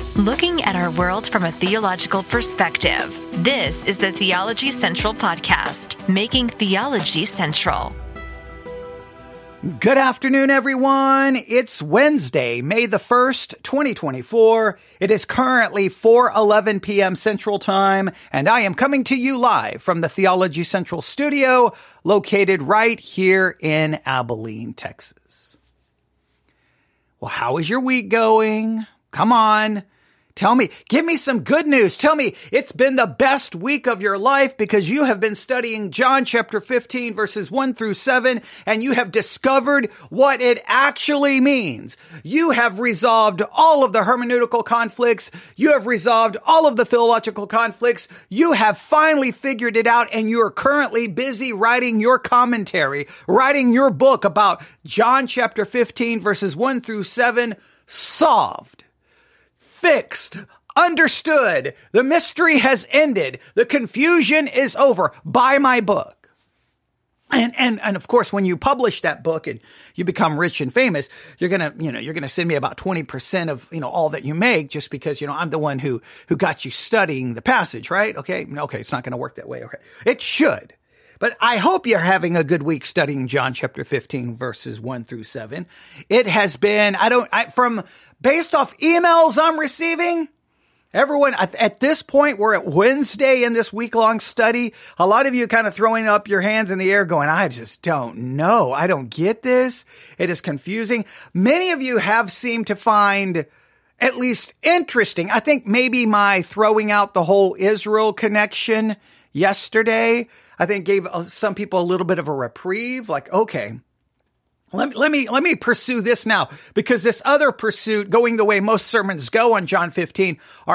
Looking at our world from a theological perspective. This is the Theology Central Podcast, making theology central. Good afternoon, everyone. It's Wednesday, May the 1st, 2024. It is currently 4:11 p.m. Central Time, and I am coming to you live from the Theology Central studio, located right here in Abilene, Texas. Well, how is your week going? Come on. Tell me, give me some good news. Tell me it's been the best week of your life because you have been studying John chapter 15 verses 1 through 7 and you have discovered what it actually means. You have resolved all of the hermeneutical conflicts. You have resolved all of the theological conflicts. You have finally figured it out and you are currently busy writing your commentary, writing your book about John chapter 15 verses 1 through 7 solved. Fixed, understood, the mystery has ended, the confusion is over. Buy my book. And of course, when you publish that book and you become rich and famous, you're gonna send me about 20% of, all that you make just because, I'm the one who got you studying the passage, right? Okay, it's not gonna work that way. Okay, it should. But I hope you're having a good week studying John chapter 15 verses 1 through 7. It has been, based off emails I'm receiving, everyone, at this point, we're at Wednesday in this week-long study. A lot of you kind of throwing up your hands in the air going, I just don't know. I don't get this. It is confusing. Many of you have seemed to find at least interesting. I think maybe my throwing out the whole Israel connection yesterday, I think gave some people a little bit of a reprieve. Like, okay, let me pursue this now because this other pursuit going the way most sermons go on John 15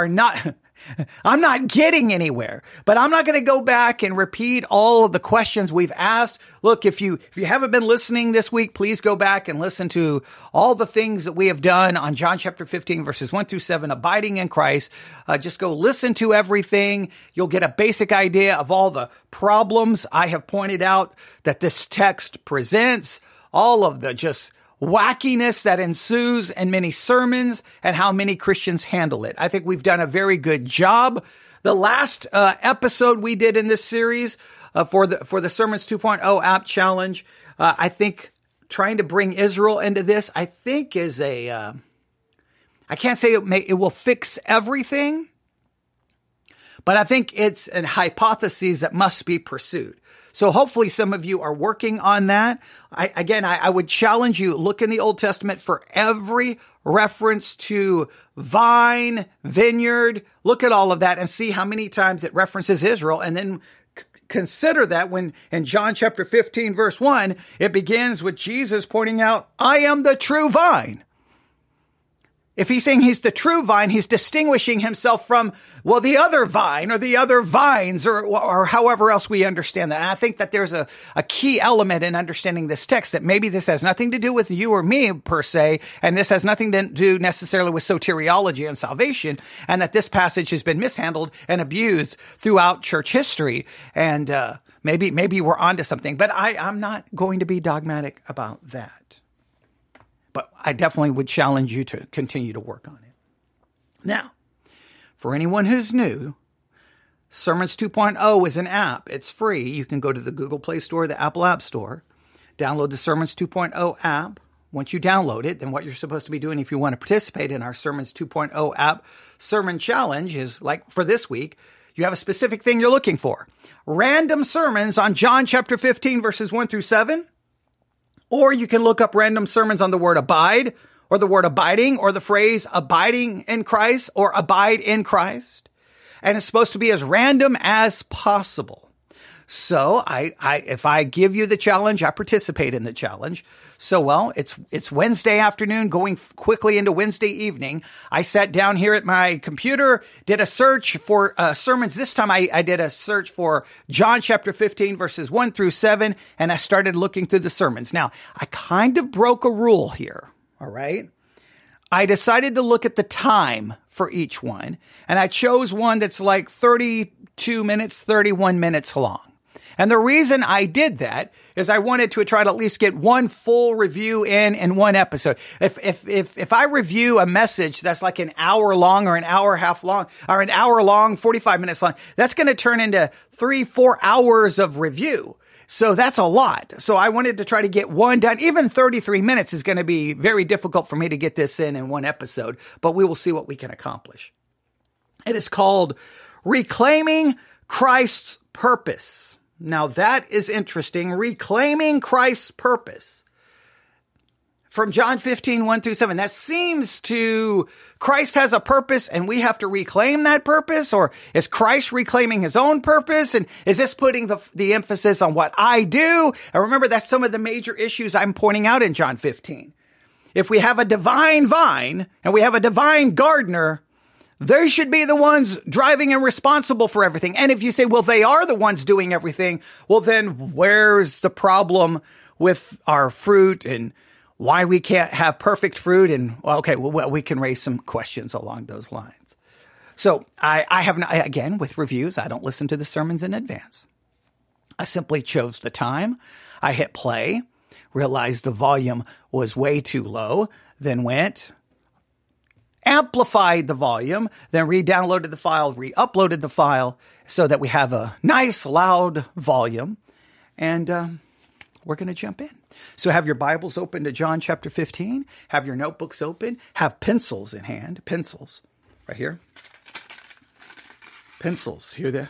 I'm not getting anywhere, but I'm not going to go back and repeat all of the questions we've asked. Look, if you haven't been listening this week, please go back and listen to all the things that we have done on John chapter 15 verses 1 through 7, abiding in Christ. Just go listen to everything. You'll get a basic idea of all the problems I have pointed out that this text presents, all of the just wackiness that ensues in many sermons and how many Christians handle it. I think we've done a very good job. The last episode we did in this series for the Sermons 2.0 app challenge, I think trying to bring Israel into this, I think is I can't say it will fix everything, but I think it's a hypothesis that must be pursued. So hopefully some of you are working on that. I would challenge you, look in the Old Testament for every reference to vine, vineyard. Look at all of that and see how many times it references Israel. And then consider that when in John chapter 15, verse 1, it begins with Jesus pointing out, I am the true vine. If he's saying he's the true vine, he's distinguishing himself from, the other vine or the other vines or however else we understand that. And I think that there's a key element in understanding this text that maybe this has nothing to do with you or me per se, and this has nothing to do necessarily with soteriology and salvation, and that this passage has been mishandled and abused throughout church history. And maybe we're onto something, but I'm not going to be dogmatic about that. But I definitely would challenge you to continue to work on it. Now, for anyone who's new, Sermons 2.0 is an app. It's free. You can go to the Google Play Store, the Apple App Store, download the Sermons 2.0 app. Once you download it, then what you're supposed to be doing if you want to participate in our Sermons 2.0 app sermon challenge is, like for this week, you have a specific thing you're looking for. Random sermons on John chapter 15 verses 1 through 7. Or you can look up random sermons on the word abide or the word abiding or the phrase abiding in Christ or abide in Christ. And it's supposed to be as random as possible. So if I give you the challenge, I participate in the challenge. So, it's Wednesday afternoon, going quickly into Wednesday evening. I sat down here at my computer, did a search for sermons. This time I did a search for John chapter 15 verses 1 through 7, and I started looking through the sermons. Now, I kind of broke a rule here, all right? I decided to look at the time for each one, and I chose one that's like 32 minutes, 31 minutes long. And the reason I did that is I wanted to try to at least get one full review in one episode. If I review a message that's like an hour long or an hour and a half long or an hour long, 45 minutes long, that's going to turn into 3-4 hours of review. So that's a lot. So I wanted to try to get one done. Even 33 minutes is going to be very difficult for me to get this in one episode, but we will see what we can accomplish. It is called Reclaiming Christ's Purpose. Now that is interesting. Reclaiming Christ's purpose. From John 15, 1-7. That seems to, Christ has a purpose and we have to reclaim that purpose? Or is Christ reclaiming his own purpose? And is this putting the emphasis on what I do? And remember, that's some of the major issues I'm pointing out in John 15. If we have a divine vine and we have a divine gardener, they should be the ones driving and responsible for everything. And if you say, well, they are the ones doing everything, well, then where's the problem with our fruit and why we can't have perfect fruit? And well, okay, well, we can raise some questions along those lines. So I have, again, with reviews, I don't listen to the sermons in advance. I simply chose the time. I hit play, realized the volume was way too low, then went, amplified the volume, then re-downloaded the file, re-uploaded the file so that we have a nice loud volume. And we're going to jump in. So have your Bibles open to John chapter 15. Have your notebooks open. Have pencils in hand. Pencils. Right here. Pencils. Hear that?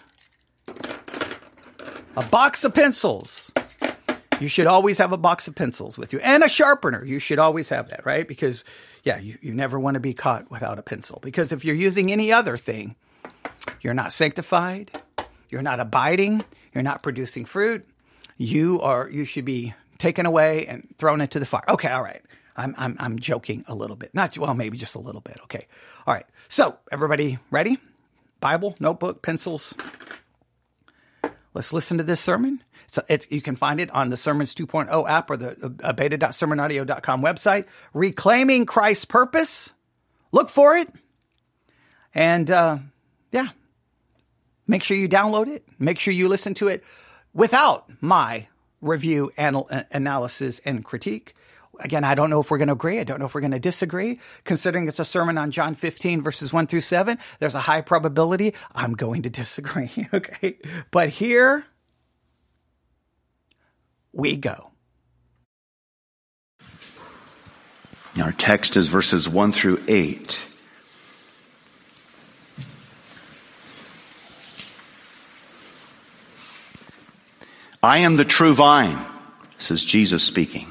A box of pencils. You should always have a box of pencils with you. And a sharpener. You should always have that, right? Because, yeah, you never want to be caught without a pencil. Because if you're using any other thing, you're not sanctified. You're not abiding. You're not producing fruit. You should be taken away and thrown into the fire. Okay, all right. I'm joking a little bit. Maybe just a little bit. Okay. All right. So, everybody ready? Bible, notebook, pencils. Let's listen to this sermon. So you can find it on the Sermons 2.0 app or the beta.sermonaudio.com website. Reclaiming Christ's Purpose. Look for it. And, make sure you download it. Make sure you listen to it without my review, analysis, and critique. Again, I don't know if we're going to agree. I don't know if we're going to disagree. Considering it's a sermon on John 15, verses 1-7, there's a high probability I'm going to disagree. Okay. But here we go. Our text is verses 1-8. I am the true vine. This is Jesus speaking.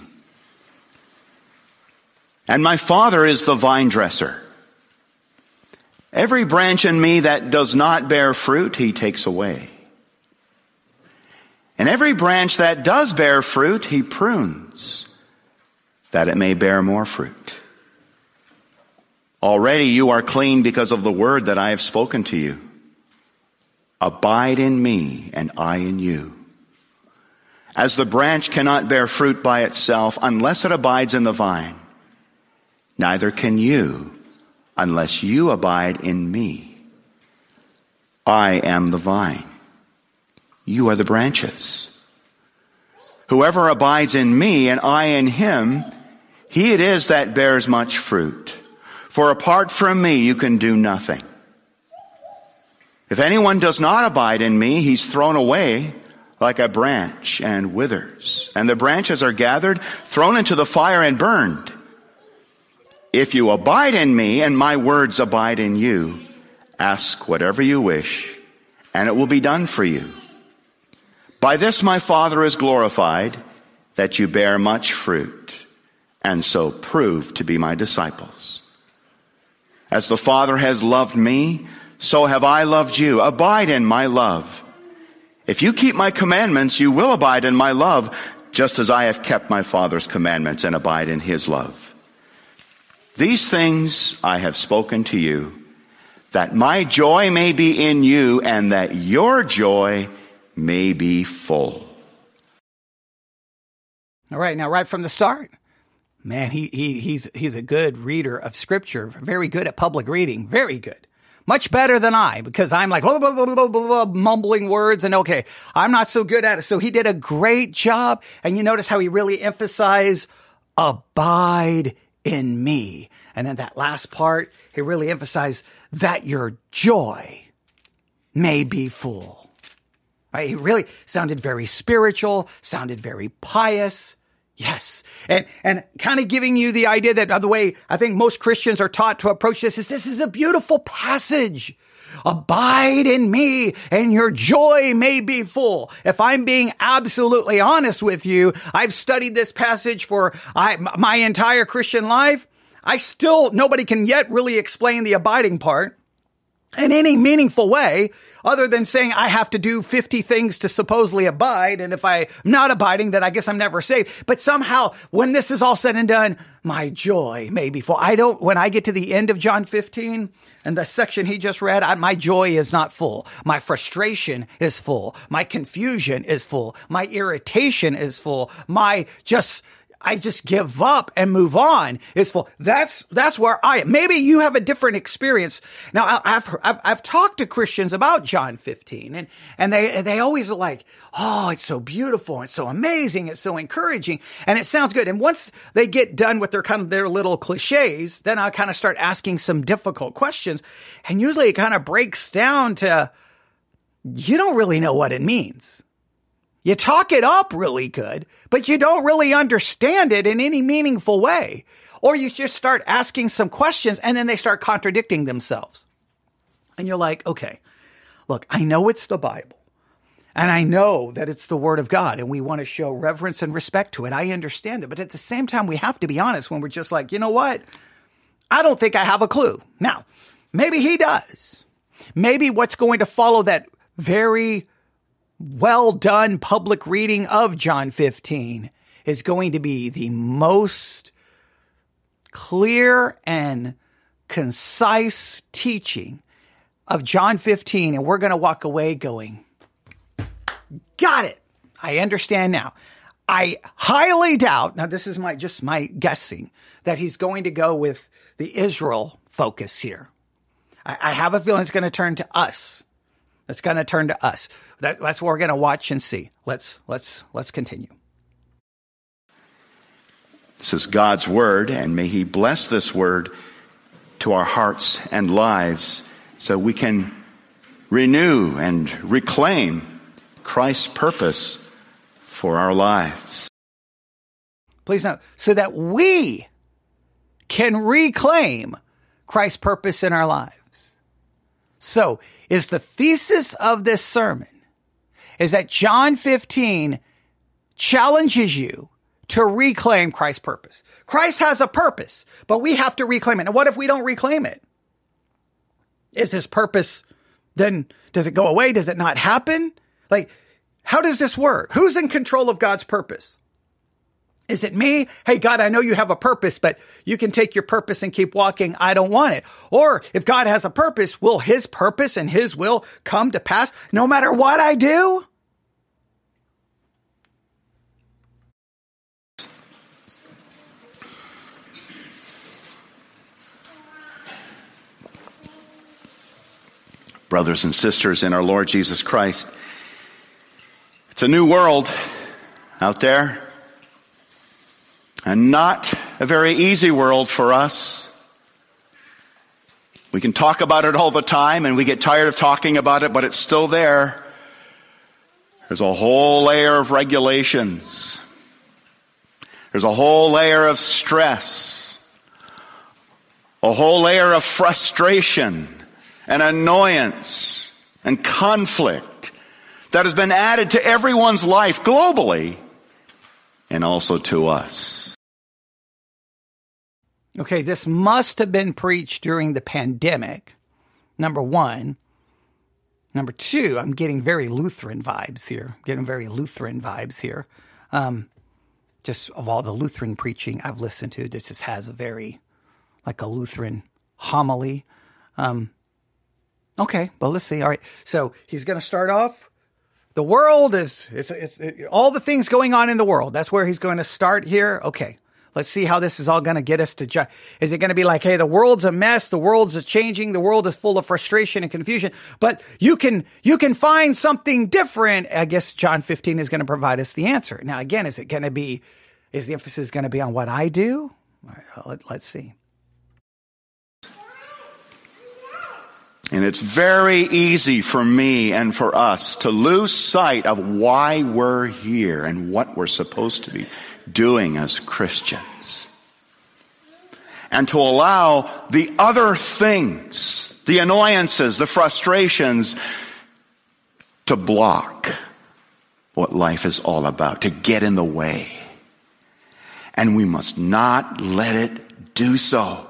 And my Father is the vine dresser. Every branch in me that does not bear fruit, he takes away. And every branch that does bear fruit, he prunes, that it may bear more fruit. Already you are clean because of the word that I have spoken to you. Abide in me, and I in you. As the branch cannot bear fruit by itself unless it abides in the vine, neither can you unless you abide in me. I am the vine. You are the branches. Whoever abides in me and I in him, he it is that bears much fruit. For apart from me you can do nothing. If anyone does not abide in me, he's thrown away like a branch and withers. And the branches are gathered, thrown into the fire and burned. If you abide in me and my words abide in you, ask whatever you wish, and it will be done for you. By this my Father is glorified, that you bear much fruit, and so prove to be my disciples. As the Father has loved me, so have I loved you. Abide in my love. If you keep my commandments, you will abide in my love, just as I have kept my Father's commandments and abide in his love. These things I have spoken to you, that my joy may be in you and that your joy may be full. All right, now right from the start, man, he's a good reader of Scripture, very good at public reading, very good. much better than I, because I'm like blah, blah, blah, blah, blah, blah, mumbling words, and okay, I'm not so good at it. So he did a great job. And you notice how he really emphasized abide in me. And then that last part, he really emphasized that your joy may be full. Right? He really sounded very spiritual, sounded very pious. Yes. And kind of giving you the idea that the way I think most Christians are taught to approach this is a beautiful passage. Abide in me and your joy may be full. If I'm being absolutely honest with you, I've studied this passage for my entire Christian life. Nobody can yet really explain the abiding part in any meaningful way, other than saying I have to do 50 things to supposedly abide. And if I'm not abiding, then I guess I'm never saved. But somehow, when this is all said and done, my joy may be full. When I get to the end of John 15 and the section he just read, my joy is not full. My frustration is full. My confusion is full. My irritation is full. I just give up and move on. It's full. That's where I am. Maybe you have a different experience. Now, I've talked to Christians about John 15 and they always are like, oh, it's so beautiful. It's so amazing. It's so encouraging. And it sounds good. And once they get done with their little cliches, then I kind of start asking some difficult questions. And usually it kind of breaks down to, you don't really know what it means. You talk it up really good, but you don't really understand it in any meaningful way. Or you just start asking some questions and then they start contradicting themselves. And you're like, okay, look, I know it's the Bible and I know that it's the Word of God and we want to show reverence and respect to it. I understand that. But at the same time, we have to be honest when we're just like, you know what? I don't think I have a clue. Now, maybe he does. Maybe what's going to follow that very well done public reading of John 15 is going to be the most clear and concise teaching of John 15. And we're going to walk away going, got it. I understand now. I highly doubt, now this is just my guessing, that he's going to go with the Israel focus here. I have a feeling it's going to turn to us. It's going to turn to us. That's what we're going to watch and see. Let's continue. This is God's word, and may he bless this word to our hearts and lives so we can renew and reclaim Christ's purpose for our lives. Please note, so that we can reclaim Christ's purpose in our lives. So, is the thesis of this sermon is that John 15 challenges you to reclaim Christ's purpose. Christ has a purpose, but we have to reclaim it. And what if we don't reclaim it? Is his purpose, then does it go away? Does it not happen? Like, how does this work? Who's in control of God's purpose? Is it me? Hey, God, I know you have a purpose, but you can take your purpose and keep walking. I don't want it. Or if God has a purpose, will his purpose and his will come to pass no matter what I do? Brothers and sisters in our Lord Jesus Christ, it's a new world out there. And not a very easy world for us. We can talk about it all the time and we get tired of talking about it, but it's still there. There's a whole layer of regulations. There's a whole layer of stress. A whole layer of frustration and annoyance and conflict that has been added to everyone's life globally and also to us. Okay, this must have been preached during the pandemic, number one. Number two, I'm getting very Lutheran vibes here. Just of all the Lutheran preaching I've listened to, this just has a very, like a Lutheran homily. Okay, well, let's see. All right, so he's going to start off. The world is all the things going on in the world. That's where he's going to start here. Okay, Let's see how this is all going to get us to is it going to be like, hey, the world's a mess, the world's changing, the world is full of frustration and confusion, but you can find something different. I guess John 15 is going to provide us the answer. Now, again, is the emphasis going to be on what I do? All right, let's see. And it's very easy for me and for us to lose sight of why we're here and what we're supposed to be doing as Christians. And to allow the other things, the annoyances, the frustrations, to block what life is all about, to get in the way. And we must not let it do so.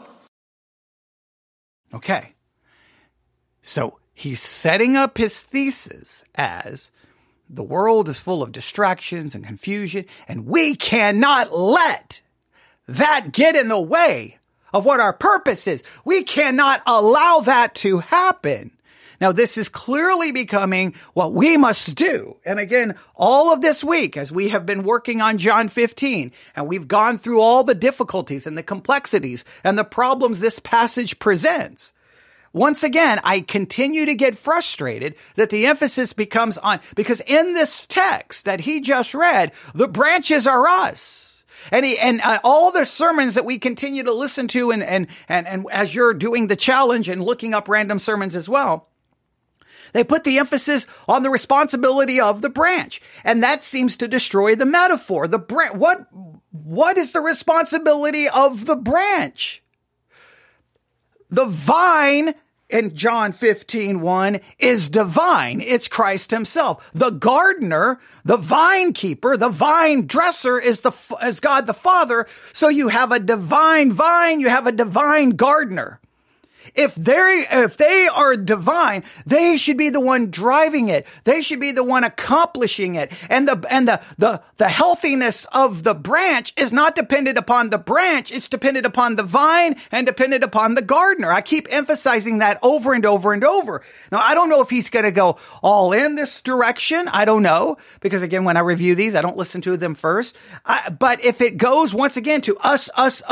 Okay. So he's setting up his thesis as the world is full of distractions and confusion, and we cannot let that get in the way of what our purpose is. We cannot allow that to happen. Now, this is clearly becoming what we must do. And again, all of this week, as we have been working on John 15, and we've gone through all the difficulties and the complexities and the problems this passage presents, once again, I continue to get frustrated that the emphasis becomes on, because in this text that he just read, the branches are us. And all the sermons that we continue to listen to and as you're doing the challenge and looking up random sermons as well, they put the emphasis on the responsibility of the branch. And that seems to destroy the metaphor. What is the responsibility of the branch? The vine in John 15:1 is divine. It's Christ himself. The gardener, the vine keeper, the vine dresser is God the Father. So you have a divine vine, you have a divine gardener. If they are divine, they should be the one driving it. They should be the one accomplishing it. And the healthiness of the branch is not dependent upon the branch. It's dependent upon the vine and dependent upon the gardener. I keep emphasizing that over and over and over. Now, I don't know if he's going to go all in this direction. I don't know. Because again, when I review these, I don't listen to them first. But if it goes once again to us,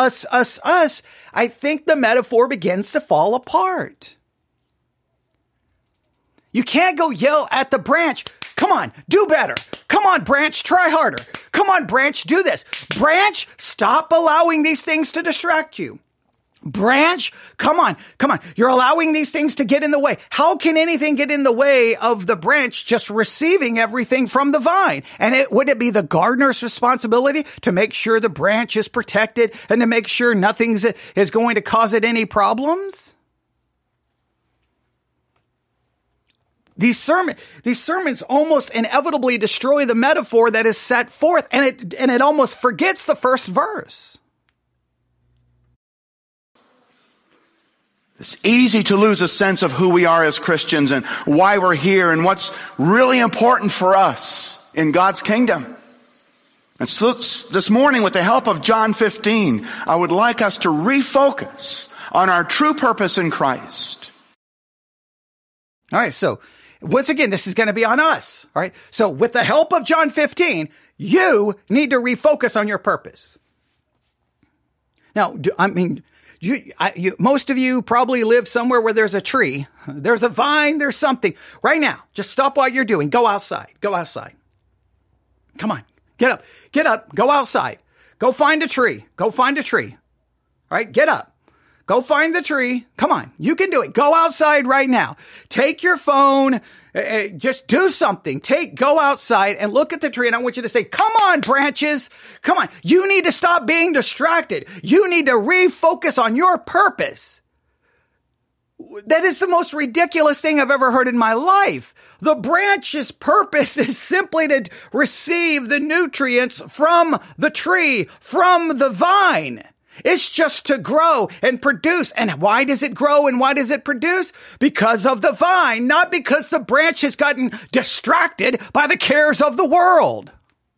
I think the metaphor begins to fall apart. You can't go yell at the branch, come on, do better. Come on, branch, try harder. Come on, branch, do this. Branch, stop allowing these things to distract you. Branch, come on. You're allowing these things to get in the way. How can anything get in the way of the branch just receiving everything from the vine? And would it be the gardener's responsibility to make sure the branch is protected and to make sure nothing is going to cause it any problems? These sermons almost inevitably destroy the metaphor that is set forth, and it almost forgets the first verse. It's easy to lose a sense of who we are as Christians and why we're here and what's really important for us in God's kingdom. And so this morning, with the help of John 15, I would like us to refocus on our true purpose in Christ. All right, so once again, this is going to be on us. All right, so with the help of John 15, you need to refocus on your purpose. Now, most of you probably live somewhere where there's a tree, there's a vine, there's something. Right now, just stop what you're doing. Go outside. Come on, get up, go outside. Go find a tree. All right, get up. Go find the tree. Come on, you can do it. Go outside right now. Take your phone. Just do something. Go outside and look at the tree. And I want you to say, come on, branches. Come on. You need to stop being distracted. You need to refocus on your purpose. That is the most ridiculous thing I've ever heard in my life. The branch's purpose is simply to receive the nutrients from the tree, from the vine. It's just to grow and produce. And why does it grow and why does it produce? Because of the vine, not because the branch has gotten distracted by the cares of the world.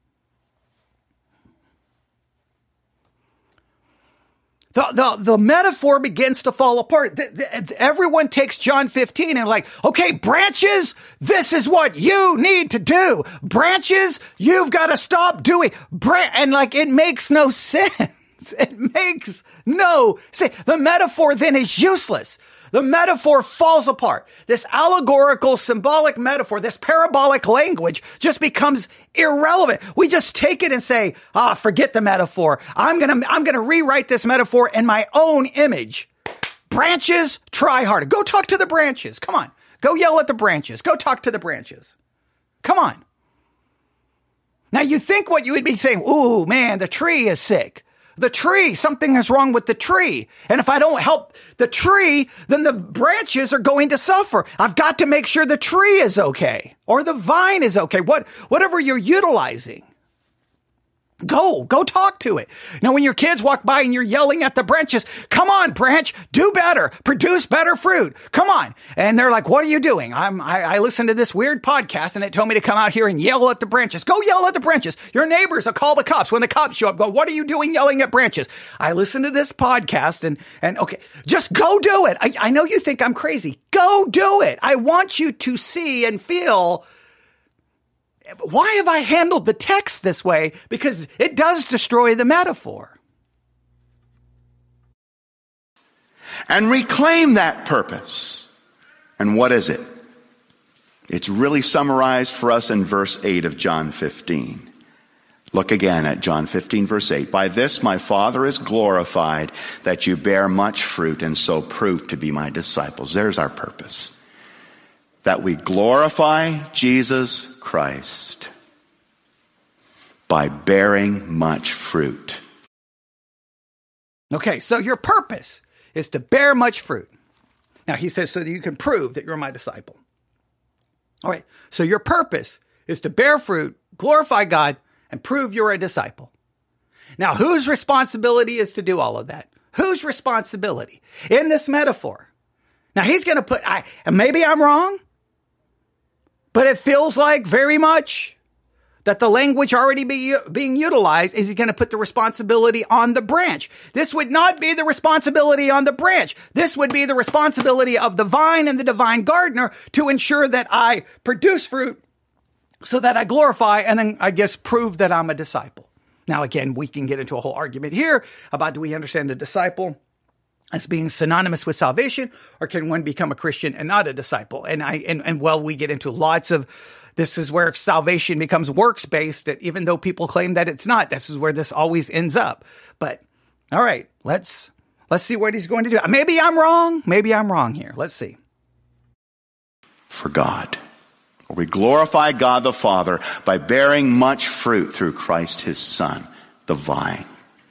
The metaphor begins to fall apart. Everyone takes John 15 and okay, branches, this is what you need to do. Branches, you've got to stop doing. And it makes no sense. It makes no sense. The metaphor then is useless. The metaphor falls apart. This allegorical, symbolic metaphor, this parabolic language just becomes irrelevant. We just take it and say, forget the metaphor. I'm gonna rewrite this metaphor in my own image. Branches, try harder. Go talk to the branches. Come on. Go yell at the branches. Go talk to the branches. Come on. Now you think what you would be saying, ooh, man, the tree is sick. The tree, something is wrong with the tree. And if I don't help the tree, then the branches are going to suffer. I've got to make sure the tree is okay or the vine is okay. Whatever you're utilizing. Go talk to it. Now, when your kids walk by and you're yelling at the branches, come on, branch, do better, produce better fruit. Come on. And they're like, what are you doing? I listened to this weird podcast and it told me to come out here and yell at the branches. Go yell at the branches. Your neighbors will call the cops. When the cops show up, go, what are you doing yelling at branches? I listened to this podcast and okay, just go do it. I know you think I'm crazy. Go do it. I want you to see and feel, why have I handled the text this way? Because it does destroy the metaphor. And reclaim that purpose. And what is it? It's really summarized for us in verse 8 of John 15. Look again at John 15, verse 8. By this my Father is glorified, that you bear much fruit and so prove to be my disciples. There's our purpose. That we glorify Jesus Christ by bearing much fruit. Okay, so your purpose is to bear much fruit. Now, he says, so that you can prove that you're my disciple. All right, so your purpose is to bear fruit, glorify God, and prove you're a disciple. Now, whose responsibility is to do all of that? Whose responsibility? In this metaphor. Now, he's going to put, and maybe I'm wrong, but it feels like very much that the language already being utilized is he's going to put the responsibility on the branch. This would not be the responsibility on the branch. This would be the responsibility of the vine and the divine gardener to ensure that I produce fruit so that I glorify and then I guess prove that I'm a disciple. Now, again, we can get into a whole argument here about do we understand a disciple as being synonymous with salvation, or can one become a Christian and not a disciple? And we get into lots of, this is where salvation becomes works-based, that even though people claim that it's not, this is where this always ends up. But, all right, let's see what he's going to do. Maybe I'm wrong here. Let's see. For God. We glorify God the Father by bearing much fruit through Christ his Son, the vine.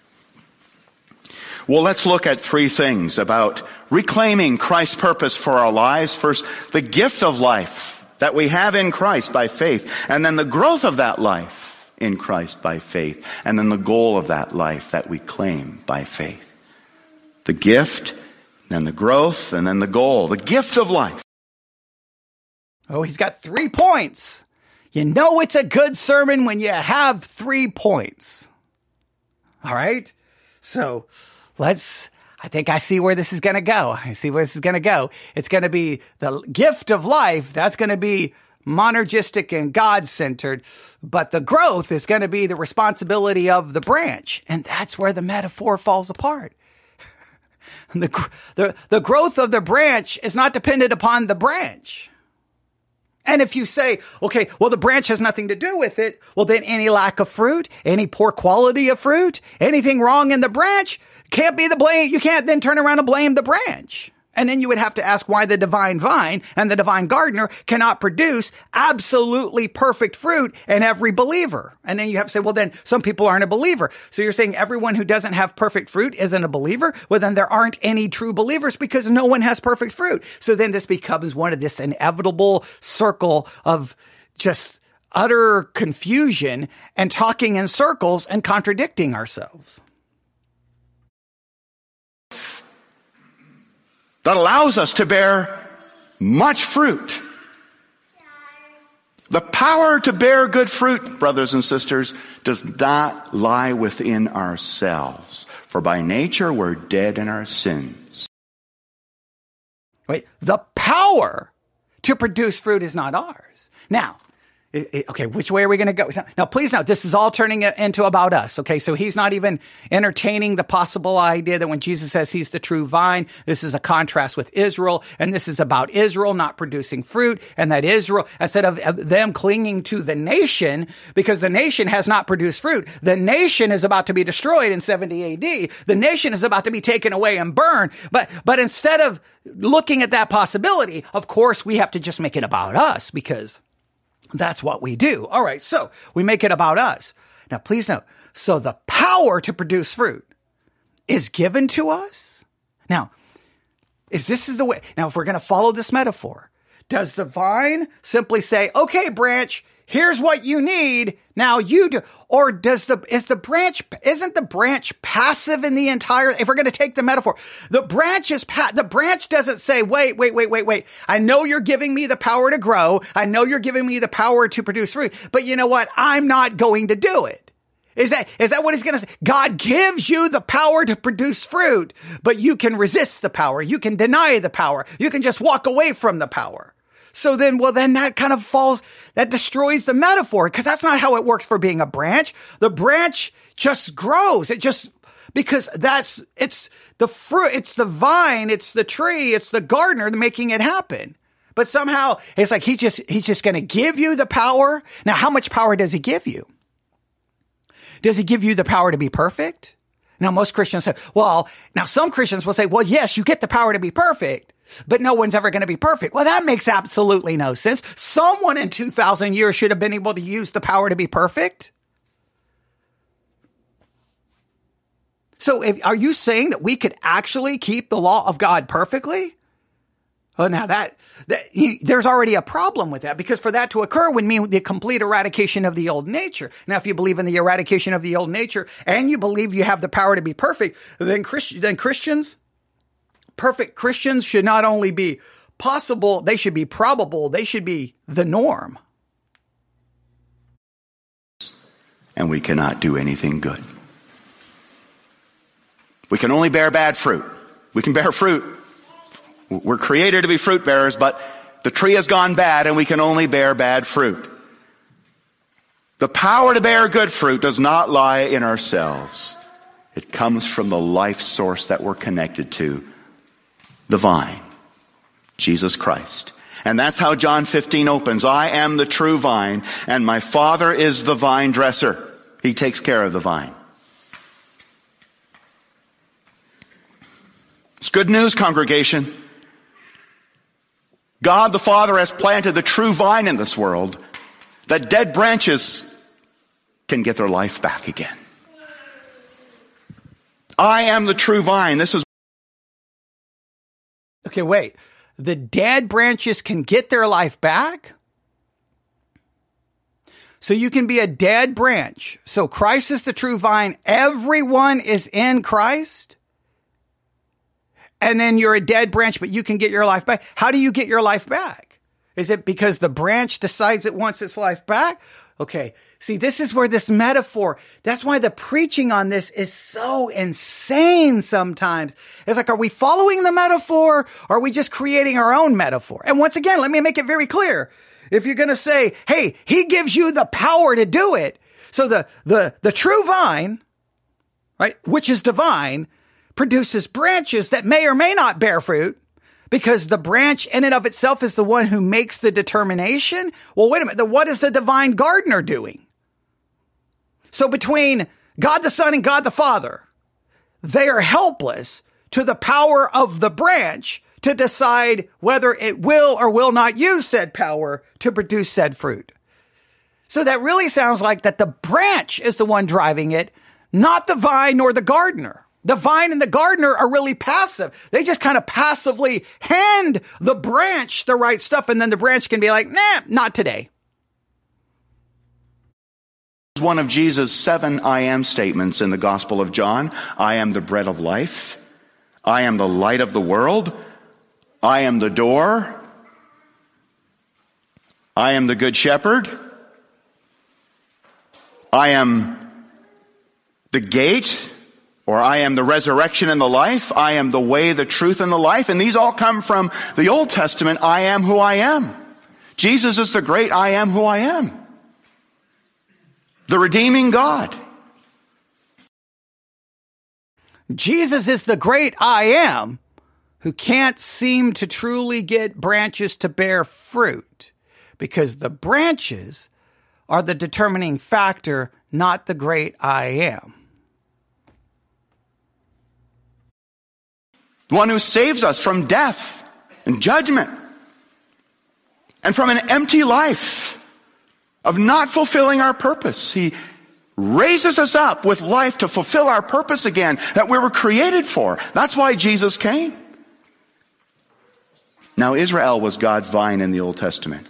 Well, let's look at three things about reclaiming Christ's purpose for our lives. First, the gift of life that we have in Christ by faith, and then the growth of that life in Christ by faith, and then the goal of that life that we claim by faith. The gift, then the growth, and then the goal. The gift of life. Oh, he's got 3 points. You know it's a good sermon when you have 3 points. All right? So I think I see where this is going to go. It's going to be the gift of life. That's going to be monergistic and God-centered. But the growth is going to be the responsibility of the branch. And that's where the metaphor falls apart. The growth of the branch is not dependent upon the branch. And if you say, okay, well, the branch has nothing to do with it, well, then any lack of fruit, any poor quality of fruit, anything wrong in the branch can't be the blame. You can't then turn around and blame the branch. And then you would have to ask why the divine vine and the divine gardener cannot produce absolutely perfect fruit in every believer. And then you have to say, well, then some people aren't a believer. So you're saying everyone who doesn't have perfect fruit isn't a believer? Well, then there aren't any true believers because no one has perfect fruit. So then this becomes one of this inevitable circle of just utter confusion and talking in circles and contradicting ourselves. That allows us to bear much fruit. The power to bear good fruit, brothers and sisters, does not lie within ourselves. For by nature, we're dead in our sins. Wait, the power to produce fruit is not ours. Now, Okay, which way are we going to go? Now, please note, this is all turning it into about us. Okay, so he's not even entertaining the possible idea that when Jesus says he's the true vine, this is a contrast with Israel, and this is about Israel not producing fruit, and that Israel, instead of them clinging to the nation, because the nation has not produced fruit, the nation is about to be destroyed in 70 AD. The nation is about to be taken away and burned. But instead of looking at that possibility, of course, we have to just make it about us, because that's what we do. All right, so we make it about us. Now, please note, so the power to produce fruit is given to us. Now, this is the way. Now, if we're going to follow this metaphor, does the vine simply say, okay, branch, here's what you need, now you do? Or isn't the branch passive in the entire, if we're going to take the metaphor, the branch doesn't say, wait. I know you're giving me the power to grow. I know you're giving me the power to produce fruit, but you know what? I'm not going to do it. Is that what he's going to say? God gives you the power to produce fruit, but you can resist the power. You can deny the power. You can just walk away from the power. So then that kind of that destroys the metaphor, because that's not how it works for being a branch. The branch just grows. Because it's the fruit, it's the vine, it's the tree, it's the gardener making it happen. But somehow it's like he's just going to give you the power. Now, how much power does he give you? Does he give you the power to be perfect? Now, most Christians say, some Christians will say, well, yes, you get the power to be perfect, but no one's ever going to be perfect. Well, that makes absolutely no sense. Someone in 2,000 years should have been able to use the power to be perfect. So are you saying that we could actually keep the law of God perfectly? Oh, now there's already a problem with that, because for that to occur would mean the complete eradication of the old nature. Now, if you believe in the eradication of the old nature and you believe you have the power to be perfect, then perfect Christians should not only be possible, they should be probable, they should be the norm. And we cannot do anything good. We can only bear bad fruit. We can bear fruit. We're created to be fruit bearers, but the tree has gone bad and we can only bear bad fruit. The power to bear good fruit does not lie in ourselves. It comes from the life source that we're connected to, the vine, Jesus Christ. And that's how John 15 opens. I am the true vine, and my Father is the vine dresser. He takes care of the vine. It's good news, congregation. God the Father has planted the true vine in this world, that dead branches can get their life back again. I am the true vine. This is... Okay, wait. The dead branches can get their life back? So you can be a dead branch. So Christ is the true vine. Everyone is in Christ. And then you're a dead branch, but you can get your life back. How do you get your life back? Is it because the branch decides it wants its life back? Okay. See, this is where this metaphor, that's why the preaching on this is so insane sometimes. It's like, are we following the metaphor, or are we just creating our own metaphor? And once again, let me make it very clear. If you're going to say, hey, he gives you the power to do it. So the true vine, right, which is divine, produces branches that may or may not bear fruit, because the branch in and of itself is the one who makes the determination. Well, wait a minute. What is the divine gardener doing? So between God the Son and God the Father, they are helpless to the power of the branch to decide whether it will or will not use said power to produce said fruit. So that really sounds like that the branch is the one driving it, not the vine nor the gardener. The vine and the gardener are really passive. They just kind of passively hand the branch the right stuff, and then the branch can be like, nah, not today. One of Jesus' 7 I am statements in the Gospel of John. I am the bread of life. I am the light of the world. I am the door. I am the good shepherd. I am the gate. Or I am the resurrection and the life. I am the way, the truth, and the life. And these all come from the Old Testament. I am who I am. Jesus is the great I am who I am. the redeeming God. Jesus is the great I am who can't seem to truly get branches to bear fruit because the branches are the determining factor, not the great I am. The one who saves us from death and judgment and from an empty life of not fulfilling our purpose. He raises us up with life to fulfill our purpose again that we were created for. That's why Jesus came. Now, Israel was God's vine in the Old Testament.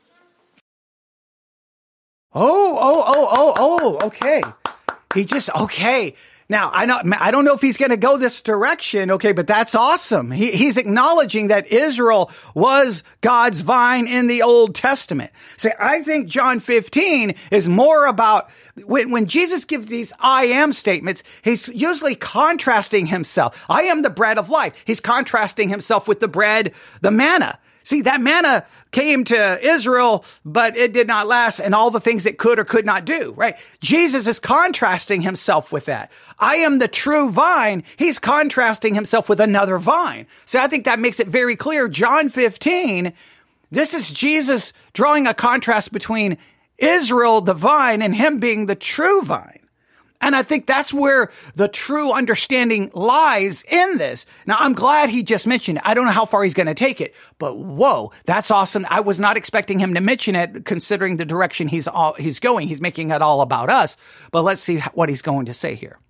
Okay. Okay. Now, I don't know if he's going to go this direction, okay, but that's awesome. He's acknowledging that Israel was God's vine in the Old Testament. So I think John 15 is more about, when Jesus gives these I am statements, he's usually contrasting himself. I am the bread of life. He's contrasting himself with the bread, the manna. See, that manna came to Israel, but it did not last, and all the things it could or could not do, right? Jesus is contrasting himself with that. I am the true vine. He's contrasting himself with another vine. So I think that makes it very clear. John 15, this is Jesus drawing a contrast between Israel, the vine, and him being the true vine. And I think that's where the true understanding lies in this. Now, I'm glad he just mentioned it. I don't know how far he's going to take it, but whoa, that's awesome. I was not expecting him to mention it considering the direction he's going. He's making it all about us, but let's see what he's going to say here.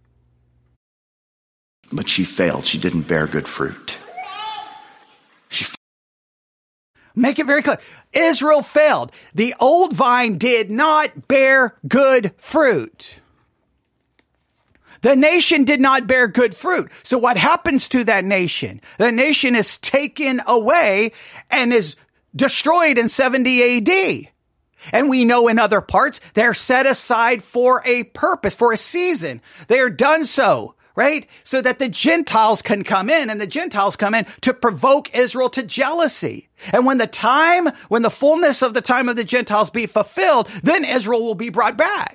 But she failed. She didn't bear good fruit. Make it very clear. Israel failed. The old vine did not bear good fruit. The nation did not bear good fruit. So what happens to that nation? The nation is taken away and is destroyed in 70 AD. And we know in other parts, they're set aside for a purpose, for a season. They are done so, right? So that the Gentiles can come in, and the Gentiles come in to provoke Israel to jealousy. And when the fullness of the time of the Gentiles be fulfilled, then Israel will be brought back.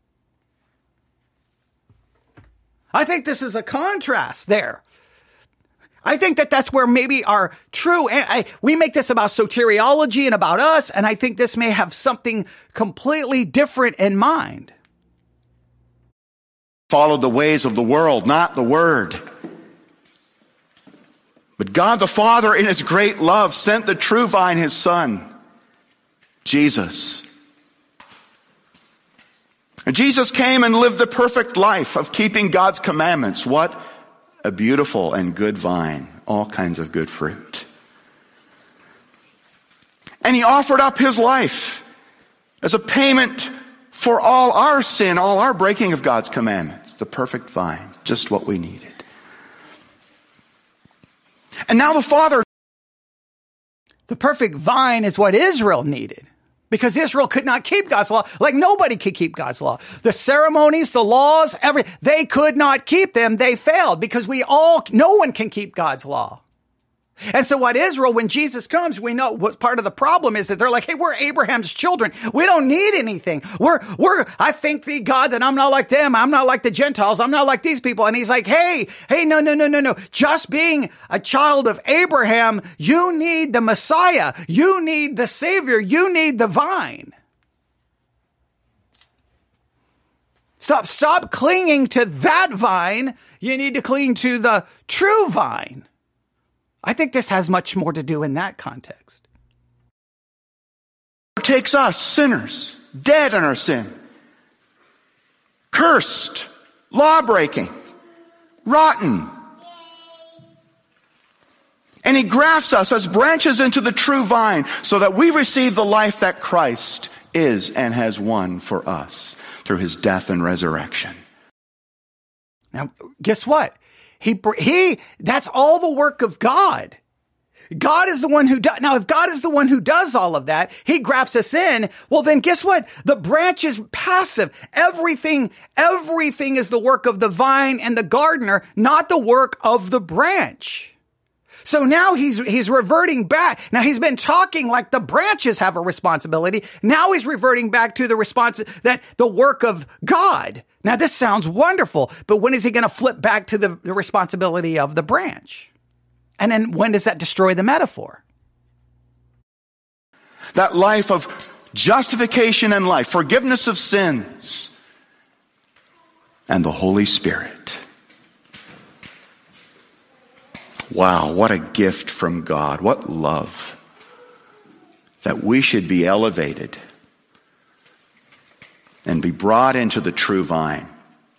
I think this is a contrast there. I think that that's where maybe our true, we make this about soteriology and about us, and I think this may have something completely different in mind. Followed the ways of the world, not the word. But God the Father, in his great love, sent the true vine, his Son, Jesus. And Jesus came and lived the perfect life of keeping God's commandments. What a beautiful and good vine. All kinds of good fruit. And he offered up his life as a payment for all our sin, all our breaking of God's commandments. The perfect vine, just what we needed. And now the Father. The perfect vine is what Israel needed. Because Israel could not keep God's law, like nobody could keep God's law. The ceremonies, the laws, they could not keep them. They failed because no one can keep God's law. And so what Israel, when Jesus comes, we know what part of the problem is that they're like, hey, we're Abraham's children. We don't need anything. I thank thee, God, that I'm not like them. I'm not like the Gentiles. I'm not like these people. And he's like, hey, no. Just being a child of Abraham, you need the Messiah. You need the Savior. You need the vine. Stop clinging to that vine. You need to cling to the true vine. I think this has much more to do in that context. It takes us, sinners, dead in our sin, cursed, law-breaking, rotten. And he grafts us as branches into the true vine so that we receive the life that Christ is and has won for us through his death and resurrection. Now, guess what? That's all the work of God. God is the one who does. Now, if God is the one who does all of that, he grafts us in. Well, then guess what? The branch is passive. Everything is the work of the vine and the gardener, not the work of the branch. So now he's reverting back. Now he's been talking like the branches have a responsibility. Now he's reverting back to the work of God. Now this sounds wonderful, but when is he going to flip back to the responsibility of the branch? And then when does that destroy the metaphor? That life of justification and life, forgiveness of sins, and the Holy Spirit. Wow, what a gift from God. What love. That we should be elevated and be brought into the true vine.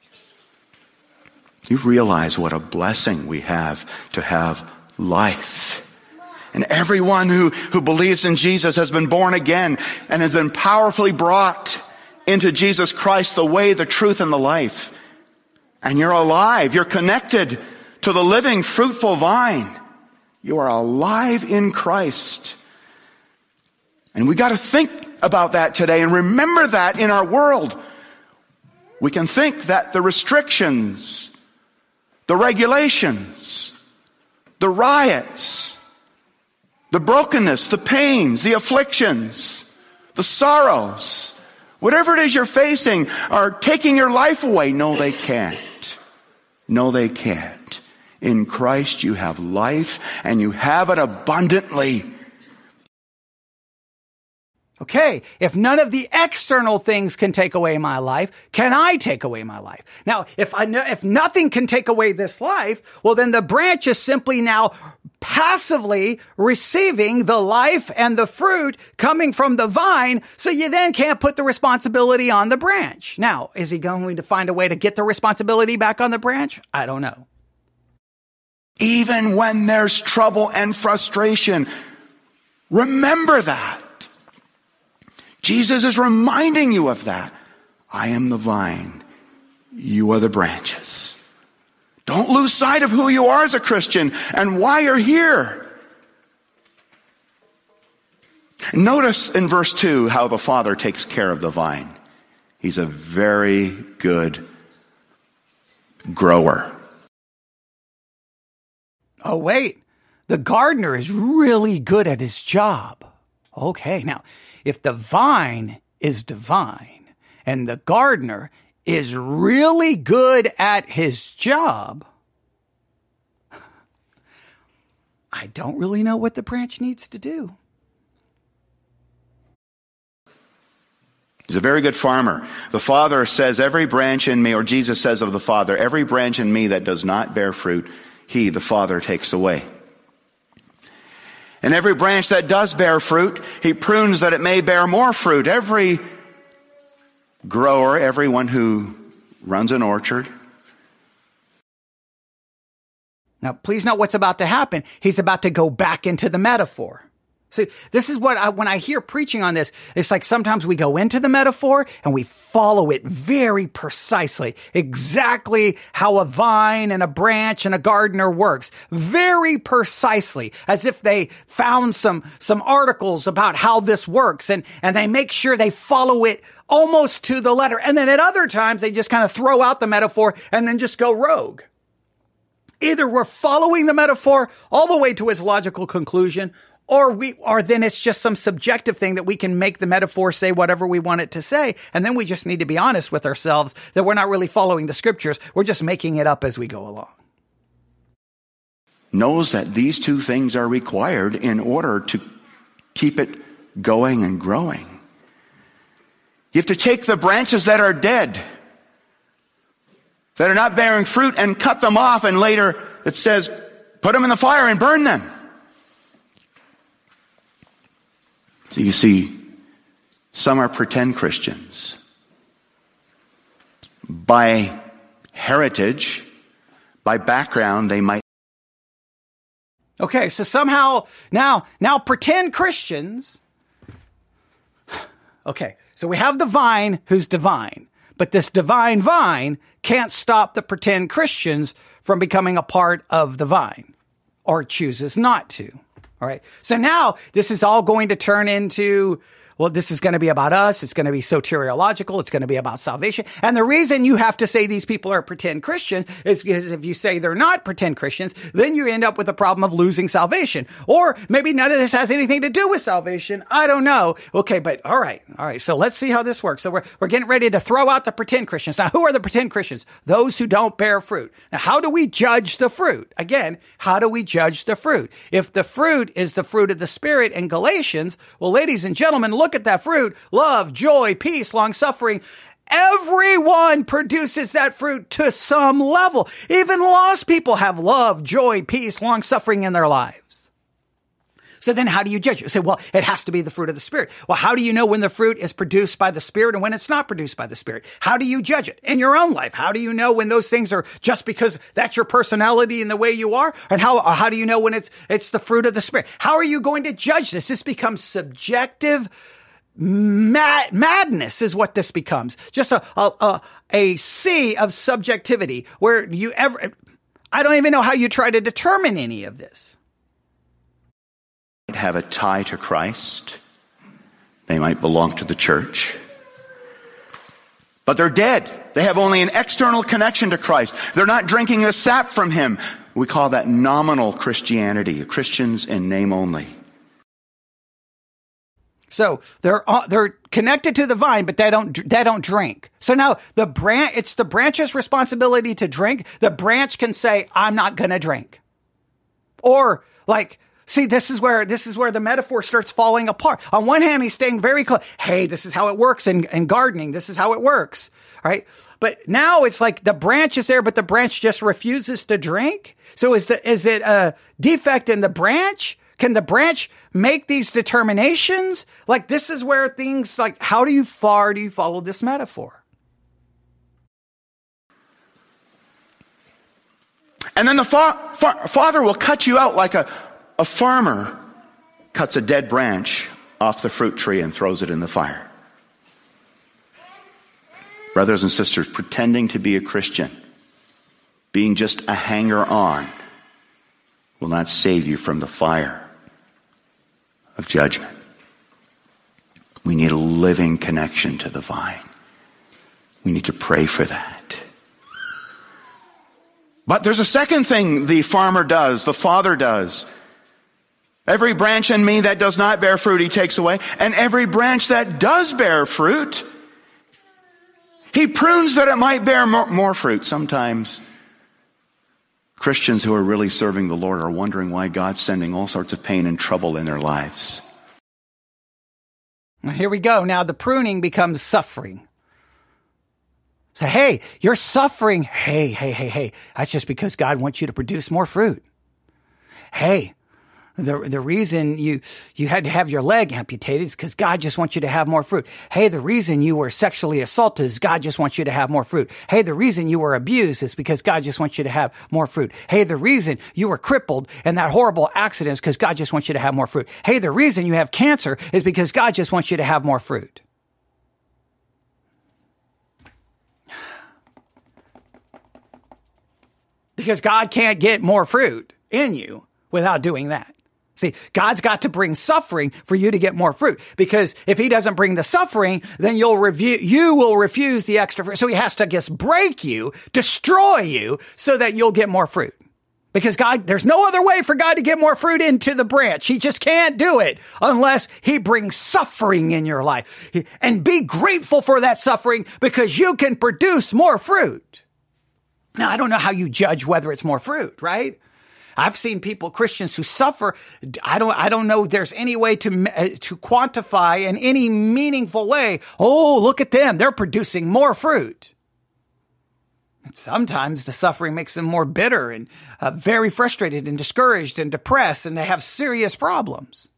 You realize what a blessing we have to have life. And everyone who believes in Jesus has been born again and has been powerfully brought into Jesus Christ, the way, the truth, and the life. And you're alive. You're connected to the living, fruitful vine. You are alive in Christ. And we got to think about that today and remember that in our world. We can think that the restrictions, the regulations, the riots, the brokenness, the pains, the afflictions, the sorrows, whatever it is you're facing, are taking your life away. No, they can't. No, they can't. In Christ you have life, and you have it abundantly. Okay, if none of the external things can take away my life, can I take away my life? Now, if nothing can take away this life, well, then the branch is simply now passively receiving the life and the fruit coming from the vine, so you then can't put the responsibility on the branch. Now, is he going to find a way to get the responsibility back on the branch? I don't know. Even when there's trouble and frustration, remember that. Jesus is reminding you of that. I am the vine. You are the branches. Don't lose sight of who you are as a Christian and why you're here. Notice in verse 2 how the Father takes care of the vine. He's a very good grower. Oh, wait. The gardener is really good at his job. Okay, now, if the vine is divine and the gardener is really good at his job, I don't really know what the branch needs to do. He's a very good farmer. The Father says, every branch in me, or Jesus says of the Father, every branch in me that does not bear fruit, He, the Father, takes away. And every branch that does bear fruit, He prunes that it may bear more fruit. Every grower, everyone who runs an orchard. Now, please note what's about to happen. He's about to go back into the metaphor. See, this is what when I hear preaching on this, it's like sometimes we go into the metaphor and we follow it very precisely, exactly how a vine and a branch and a gardener works, very precisely, as if they found some articles about how this works, and they make sure they follow it almost to the letter. And then at other times they just kind of throw out the metaphor and then just go rogue. Either we're following the metaphor all the way to its logical conclusion, or then it's just some subjective thing that we can make the metaphor say whatever we want it to say. And then we just need to be honest with ourselves that we're not really following the scriptures. We're just making it up as we go along. Knows that these two things are required in order to keep it going and growing. You have to take the branches that are dead, that are not bearing fruit, and cut them off. And later it says, put them in the fire and burn them. So you see, some are pretend Christians. By heritage, by background, they might. Okay, so somehow, now pretend Christians. Okay, so we have the vine who's divine, but this divine vine can't stop the pretend Christians from becoming a part of the vine, or chooses not to. All right. So now this is all going to turn into, well, this is going to be about us. It's going to be soteriological. It's going to be about salvation. And the reason you have to say these people are pretend Christians is because if you say they're not pretend Christians, then you end up with the problem of losing salvation. Or maybe none of this has anything to do with salvation. I don't know. Okay, but all right. So let's see how this works. So we're getting ready to throw out the pretend Christians. Now, who are the pretend Christians? Those who don't bear fruit. Now, how do we judge the fruit? Again, how do we judge the fruit? If the fruit is the fruit of the Spirit in Galatians, well, ladies and gentlemen, look at that fruit. Love, joy, peace, long-suffering. Everyone produces that fruit to some level. Even lost people have love, joy, peace, long-suffering in their lives. So then how do you judge it? You say, well, it has to be the fruit of the Spirit. Well, how do you know when the fruit is produced by the Spirit and when it's not produced by the Spirit? How do you judge it in your own life? How do you know when those things are just because that's your personality and the way you are? And how do you know when it's the fruit of the Spirit? How are you going to judge this? This becomes subjective madness is what this becomes. Just a sea of subjectivity where I don't even know how you try to determine any of this. Have a tie to Christ. They might belong to the church. But they're dead. They have only an external connection to Christ. They're not drinking the sap from Him. We call that nominal Christianity. Christians in name only. So they're connected to the vine, but they don't drink. So now it's the branch's responsibility to drink. The branch can say, I'm not going to drink. Or see, this is where the metaphor starts falling apart. On one hand, he's staying very close. Hey, this is how it works in gardening. This is how it works. All right. But now it's like the branch is there, but the branch just refuses to drink. So is it a defect in the branch? Can the branch make these determinations? This is where things how far do you follow this metaphor? And then the Father will cut you out like a farmer cuts a dead branch off the fruit tree and throws it in the fire. Brothers and sisters, pretending to be a Christian, being just a hanger-on, will not save you from the fire of judgment. We need a living connection to the vine. We need to pray for that. But there's a second thing the farmer does, the Father does. Every branch in me that does not bear fruit, He takes away. And every branch that does bear fruit, He prunes that it might bear more fruit. Sometimes Christians who are really serving the Lord are wondering why God's sending all sorts of pain and trouble in their lives. Here we go. Now the pruning becomes suffering. So, hey, you're suffering. Hey. That's just because God wants you to produce more fruit. Hey, the reason you had to have your leg amputated is because God just wants you to have more fruit. Hey, the reason you were sexually assaulted is God just wants you to have more fruit. Hey, the reason you were abused is because God just wants you to have more fruit. Hey, the reason you were crippled in that horrible accident is because God just wants you to have more fruit. Hey, the reason you have cancer is because God just wants you to have more fruit. Because God can't get more fruit in you without doing that. See, God's got to bring suffering for you to get more fruit. Because if He doesn't bring the suffering, then you will refuse the extra fruit. So He has to just break you, destroy you, so that you'll get more fruit. Because there's no other way for God to get more fruit into the branch. He just can't do it unless He brings suffering in your life. And be grateful for that suffering because you can produce more fruit. Now, I don't know how you judge whether it's more fruit, right? I've seen Christians who suffer. I don't know if there's any way to quantify in any meaningful way. Oh, look at them. They're producing more fruit. Sometimes the suffering makes them more bitter and very frustrated and discouraged and depressed, and they have serious problems.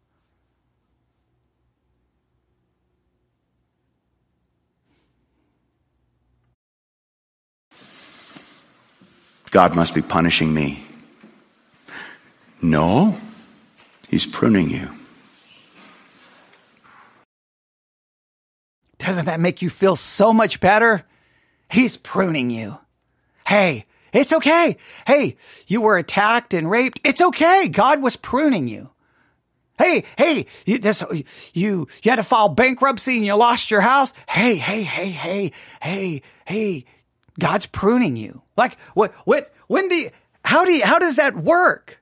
God must be punishing me. No, He's pruning you. Doesn't that make you feel so much better? He's pruning you. Hey, it's okay. Hey, you were attacked and raped. It's okay. God was pruning you. Hey, you had to file bankruptcy and you lost your house. Hey, God's pruning you. Like, how does that work?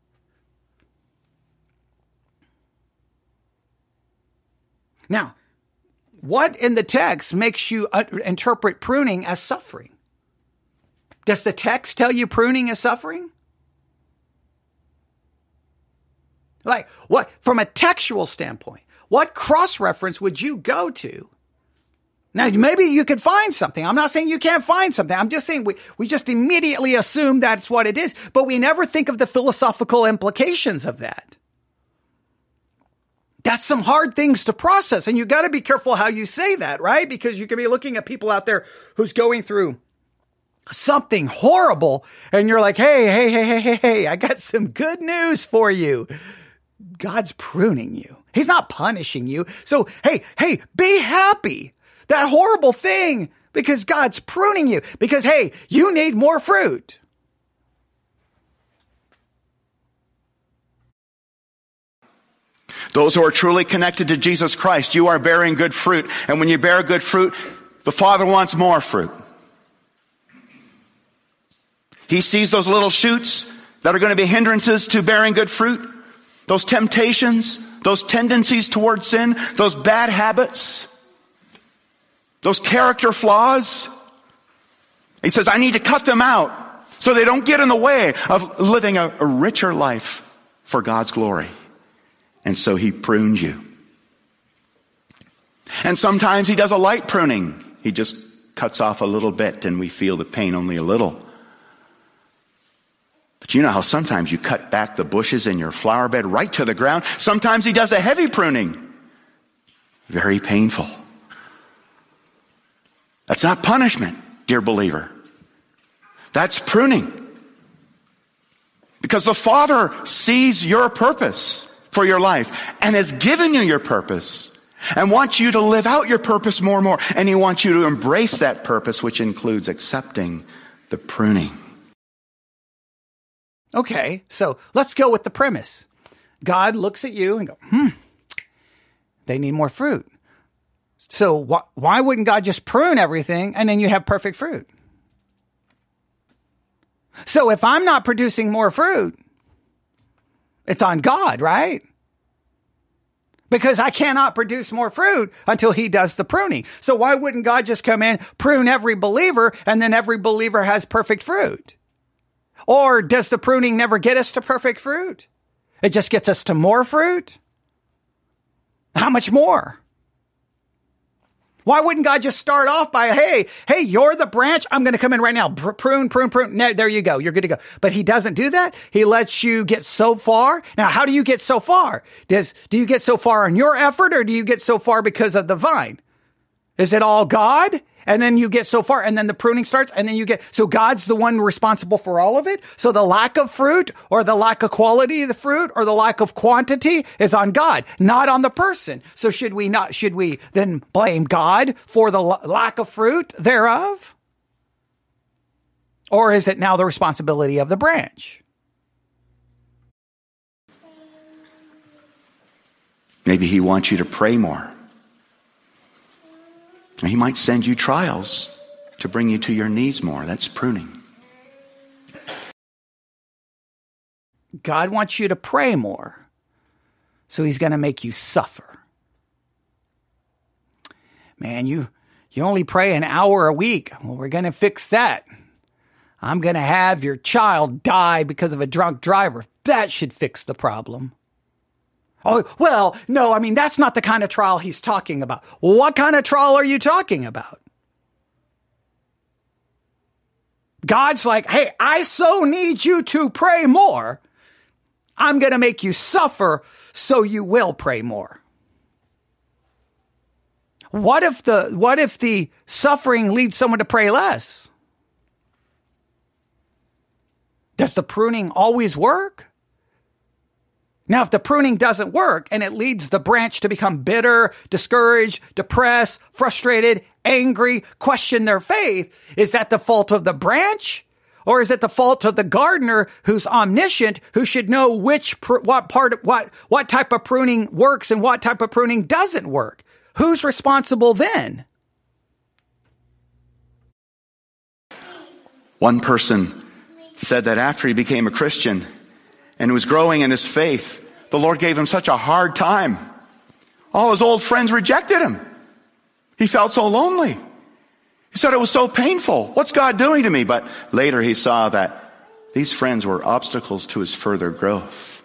Now, what in the text makes you interpret pruning as suffering? Does the text tell you pruning is suffering? Like, what, from a textual standpoint, what cross-reference would you go to? Now, maybe you could find something. I'm not saying you can't find something. I'm just saying we just immediately assume that's what it is, but we never think of the philosophical implications of that. That's some hard things to process, and you got to be careful how you say that, right? Because you could be looking at people out there who's going through something horrible, and you're like, hey, I got some good news for you. God's pruning you. He's not punishing you. So, hey, be happy. That horrible thing, because God's pruning you. Because, hey, you need more fruit. Those who are truly connected to Jesus Christ, you are bearing good fruit. And when you bear good fruit, the Father wants more fruit. He sees those little shoots that are going to be hindrances to bearing good fruit. Those temptations, those tendencies towards sin, those bad habits, those character flaws. He says, I need to cut them out so they don't get in the way of living a richer life for God's glory. And so he prunes you. And sometimes he does a light pruning. He just cuts off a little bit and we feel the pain only a little. But you know how sometimes you cut back the bushes in your flower bed right to the ground? Sometimes he does a heavy pruning. Very painful. That's not punishment, dear believer. That's pruning. Because the Father sees your purpose for your life and has given you your purpose and wants you to live out your purpose more and more. And he wants you to embrace that purpose, which includes accepting the pruning. Okay, so let's go with the premise. God looks at you and go, they need more fruit. So why wouldn't God just prune everything and then you have perfect fruit? So if I'm not producing more fruit, it's on God, right? Because I cannot produce more fruit until he does the pruning. So why wouldn't God just come in, prune every believer, and then every believer has perfect fruit? Or does the pruning never get us to perfect fruit? It just gets us to more fruit? How much more? Why wouldn't God just start off by, hey, you're the branch. I'm going to come in right now. Prune. No, there you go. You're good to go. But he doesn't do that. He lets you get so far. Now, how do you get so far? Do you get so far on your effort, or do you get so far because of the vine? Is it all God? And then you get so far, and then the pruning starts, and then so God's the one responsible for all of it. So the lack of fruit, or the lack of quality of the fruit, or the lack of quantity is on God, not on the person. So should we then blame God for the lack of fruit thereof? Or is it now the responsibility of the branch? Maybe he wants you to pray more. And he might send you trials to bring you to your knees more. That's pruning. God wants you to pray more, so he's going to make you suffer. Man, you only pray an hour a week. Well, we're going to fix that. I'm going to have your child die because of a drunk driver. That should fix the problem. Oh, well, no, I mean, that's not the kind of trial he's talking about. What kind of trial are you talking about? God's like, hey, I so need you to pray more. I'm going to make you suffer so you will pray more. What if the suffering leads someone to pray less? Does the pruning always work? Now, if the pruning doesn't work and it leads the branch to become bitter, discouraged, depressed, frustrated, angry, question their faith, is that the fault of the branch? Or is it the fault of the gardener who's omniscient, who should know what type of pruning works and what type of pruning doesn't work? Who's responsible then? One person said that after he became a Christian and was growing in his faith, the Lord gave him such a hard time. All his old friends rejected him. He felt so lonely. He said it was so painful. What's God doing to me? But later he saw that these friends were obstacles to his further growth.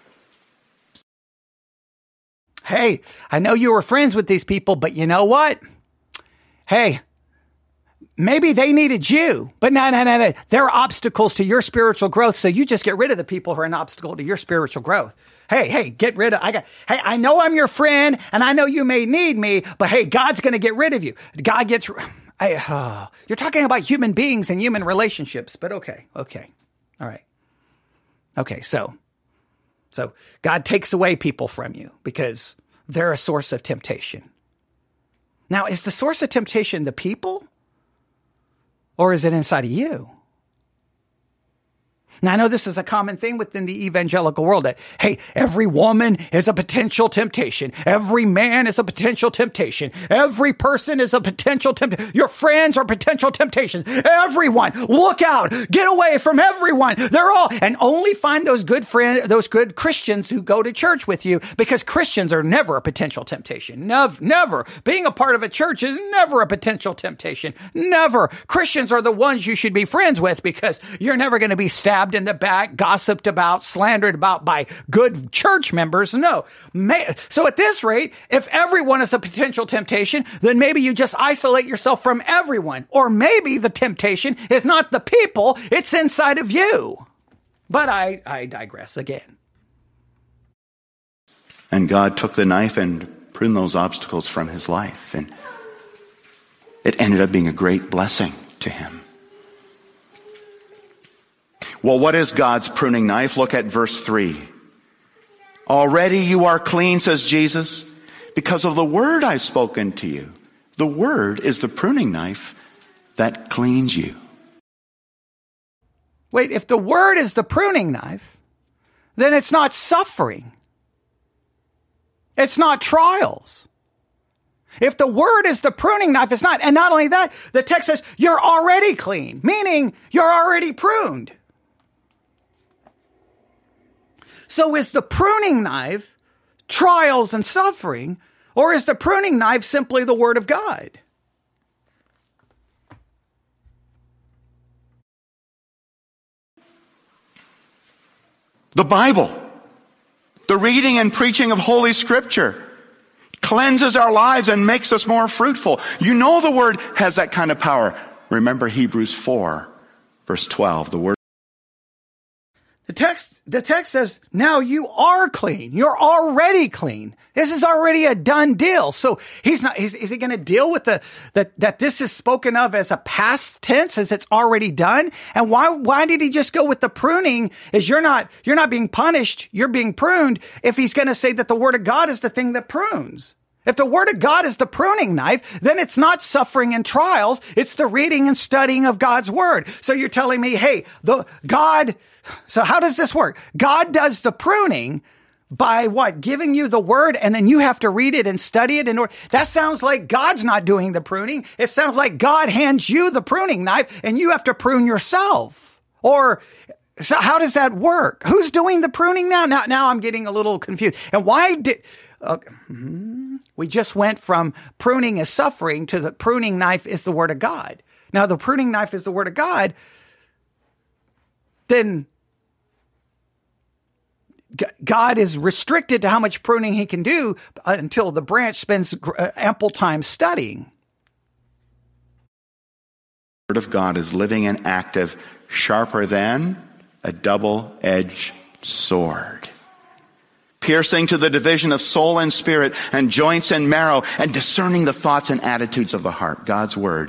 Hey, I know you were friends with these people, but you know what? Hey, maybe they needed you, but no. They're obstacles to your spiritual growth. So you just get rid of the people who are an obstacle to your spiritual growth. Hey, get rid of, I know I'm your friend and I know you may need me, but hey, God's going to get rid of you. God gets, you're talking about human beings and human relationships, but okay. All right. Okay. So God takes away people from you because they're a source of temptation. Now, is the source of temptation the people? Or is it inside of you? Now, I know this is a common thing within the evangelical world that, hey, every woman is a potential temptation. Every man is a potential temptation. Every person is a potential temptation. Your friends are potential temptations. Everyone, look out. Get away from everyone. They're all, and only find those good friends, those good Christians who go to church with you, because Christians are never a potential temptation. Never. Being a part of a church is never a potential temptation. Never. Christians are the ones you should be friends with because you're never going to be stabbed in the back, gossiped about, slandered about by good church members. No. So at this rate, if everyone is a potential temptation, then maybe you just isolate yourself from everyone. Or maybe the temptation is not the people, it's inside of you. But I digress again. And God took the knife and pruned those obstacles from his life. And it ended up being a great blessing to him. Well, what is God's pruning knife? Look at verse 3. Already you are clean, says Jesus, because of the word I've spoken to you. The word is the pruning knife that cleans you. Wait, if the word is the pruning knife, then it's not suffering. It's not trials. If the word is the pruning knife, it's not. And not only that, the text says you're already clean, meaning you're already pruned. So is the pruning knife trials and suffering, or is the pruning knife simply the word of God? The Bible, the reading and preaching of Holy Scripture, cleanses our lives and makes us more fruitful. You know the word has that kind of power. Remember Hebrews 4, verse 12, the word. The text says, now you are clean. You're already clean. This is already a done deal. So is he going to deal with that this is spoken of as a past tense, as it's already done? And why did he just go with the pruning? Is you're not being punished, you're being pruned, if he's going to say that the word of God is the thing that prunes. If the word of God is the pruning knife, then it's not suffering and trials. It's the reading and studying of God's word. So you're telling me, hey, so how does this work? God does the pruning by what? Giving you the word, and then you have to read it and study it in order. That sounds like God's not doing the pruning. It sounds like God hands you the pruning knife and you have to prune yourself. Or so how does that work? Who's doing the pruning now? Now I'm getting a little confused. And we just went from pruning is suffering to the pruning knife is the word of God. Now the pruning knife is the word of God. Then God is restricted to how much pruning he can do until the branch spends ample time studying. The word of God is living and active, sharper than a double-edged sword, piercing to the division of soul and spirit and joints and marrow, and discerning the thoughts and attitudes of the heart. God's word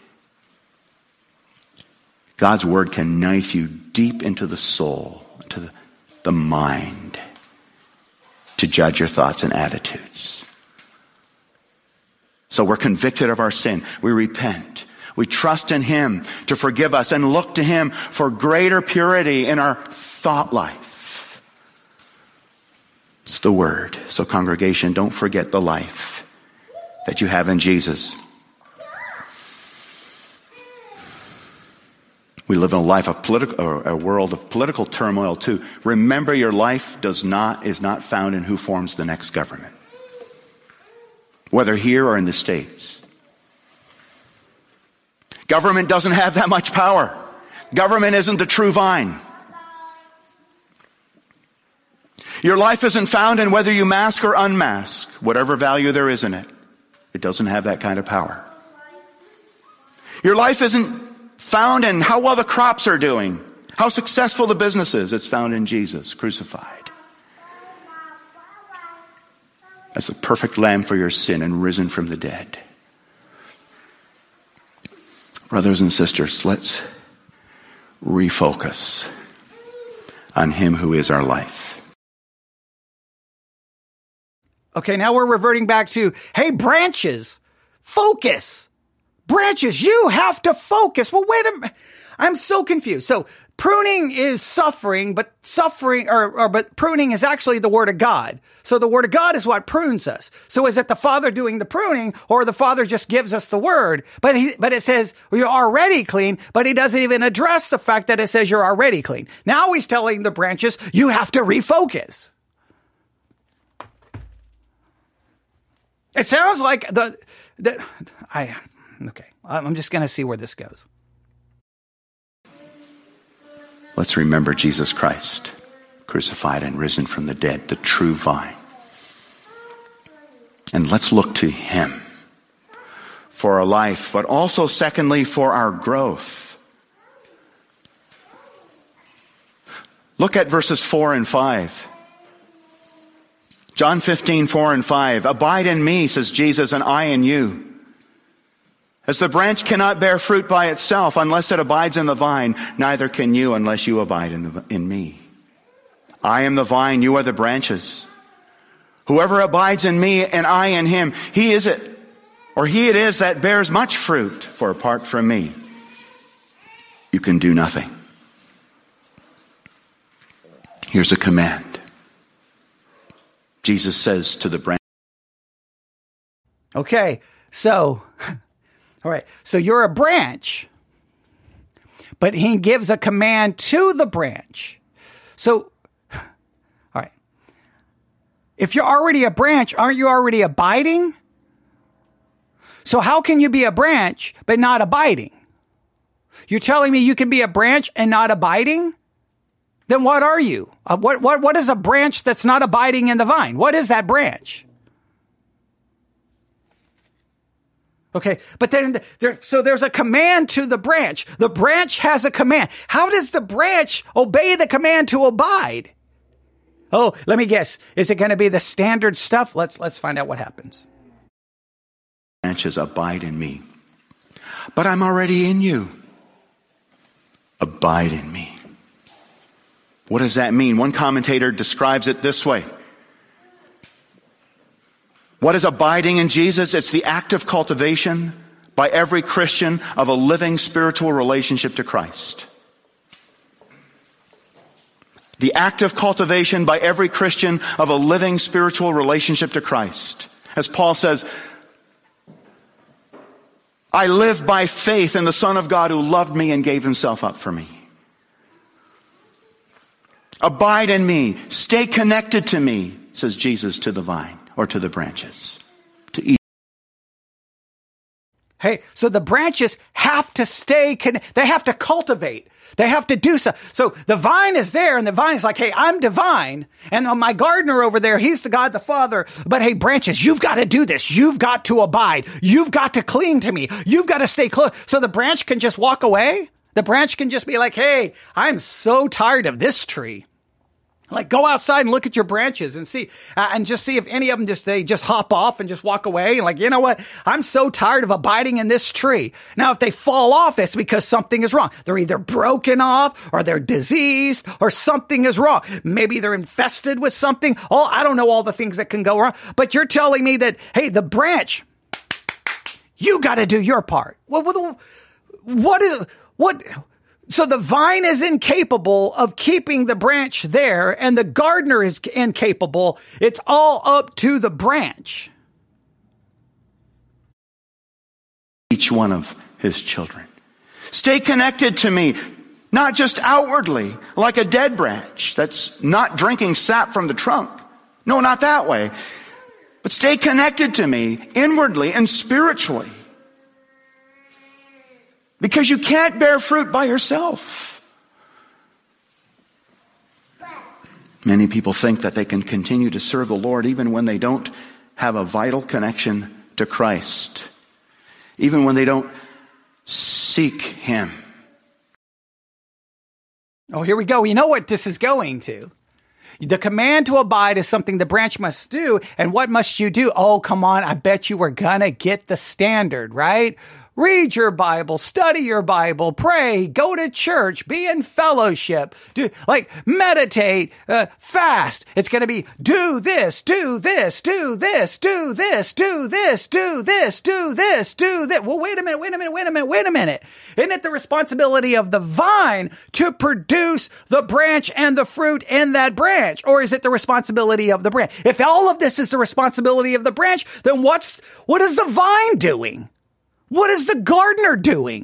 can knife you deep into the soul, into the mind, to judge your thoughts and attitudes. So we're convicted of our sin. We repent. We trust in him to forgive us and look to him for greater purity in our thought life. It's the word. So congregation, don't forget the life that you have in Jesus. We live in a world of political turmoil too. Remember, your life is not found in who forms the next government, whether here or in the States. Government doesn't have that much power. Government isn't the true vine. Your life isn't found in whether you mask or unmask, whatever value there is in it. It doesn't have that kind of power. Your life isn't found in how well the crops are doing, how successful the business is. It's found in Jesus crucified as the perfect lamb for your sin and risen from the dead. Brothers and sisters, let's refocus on him who is our life. Okay, now we're reverting back to, hey, branches, focus. Branches, you have to focus. Well, wait a minute. I'm so confused. So pruning is suffering, but pruning is actually the word of God. So the word of God is what prunes us. So is it the Father doing the pruning, or the Father just gives us the word? But it says you're already clean, but he doesn't even address the fact that it says you're already clean. Now he's telling the branches, you have to refocus. It sounds like okay, I'm just going to see where this goes. Let's remember Jesus Christ, crucified and risen from the dead, the true vine. And let's look to him for our life, but also, secondly, for our growth. Look at verses 4 and 5. John 15, 4 and 5. Abide in me, says Jesus, and I in you. As the branch cannot bear fruit by itself unless it abides in the vine, neither can you unless you abide in me. I am the vine, you are the branches. Whoever abides in me and I in him, he it is that bears much fruit, for apart from me, you can do nothing. Here's a command. Jesus says to the branch. Okay, so, all right, so you're a branch, but he gives a command to the branch. So, all right, if you're already a branch, aren't you already abiding? So how can you be a branch but not abiding? You're telling me you can be a branch and not abiding? Then what are you? What is a branch that's not abiding in the vine? What is that branch? Okay, but then there's a command to the branch. The branch has a command. How does the branch obey the command to abide? Oh, let me guess. Is it going to be the standard stuff? Let's find out what happens. Branches abide in me, but I'm already in you. Abide in me. What does that mean? One commentator describes it this way. What is abiding in Jesus? It's the active cultivation by every Christian of a living spiritual relationship to Christ. The active cultivation by every Christian of a living spiritual relationship to Christ. As Paul says, I live by faith in the Son of God who loved me and gave himself up for me. Abide in me. Stay connected to me, says Jesus to the vine or to the branches. To eat. Hey, so the branches have to stay connected. They have to cultivate. They have to do so. So the vine is there, and the vine is like, hey, I'm divine. And my gardener over there, he's the God the Father. But hey, branches, you've got to do this. You've got to abide. You've got to cling to me. You've got to stay close. So the branch can just walk away. The branch can just be like, hey, I'm so tired of this tree. Like, go outside and look at your branches and see, and just see if any of them they just hop off and just walk away. Like, you know what? I'm so tired of abiding in this tree. Now, if they fall off, it's because something is wrong. They're either broken off or they're diseased or something is wrong. Maybe they're infested with something. Oh, I don't know all the things that can go wrong, but you're telling me that, hey, the branch, You got to do your part. So the vine is incapable of keeping the branch there, and the gardener is incapable. It's all up to the branch. Each one of his children. Stay connected to me, not just outwardly, like a dead branch that's not drinking sap from the trunk. No, not that way. But stay connected to me inwardly and spiritually. Because you can't bear fruit by yourself. Many people think that they can continue to serve the Lord even when they don't have a vital connection to Christ. Even when they don't seek Him. Oh, here we go. You know what this is going to. The command to abide is something the branch must do. And what must you do? Oh, come on. I bet you we're going to get the standard, right? Read your Bible, study your Bible, pray, go to church, be in fellowship, meditate, fast. It's going to be do this, do this, do this, do this, do this, do this, do this, do this. Well, wait a minute. Isn't it the responsibility of the vine to produce the branch and the fruit in that branch? Or is it the responsibility of the branch? If all of this is the responsibility of the branch, then what is the vine doing? What is the gardener doing?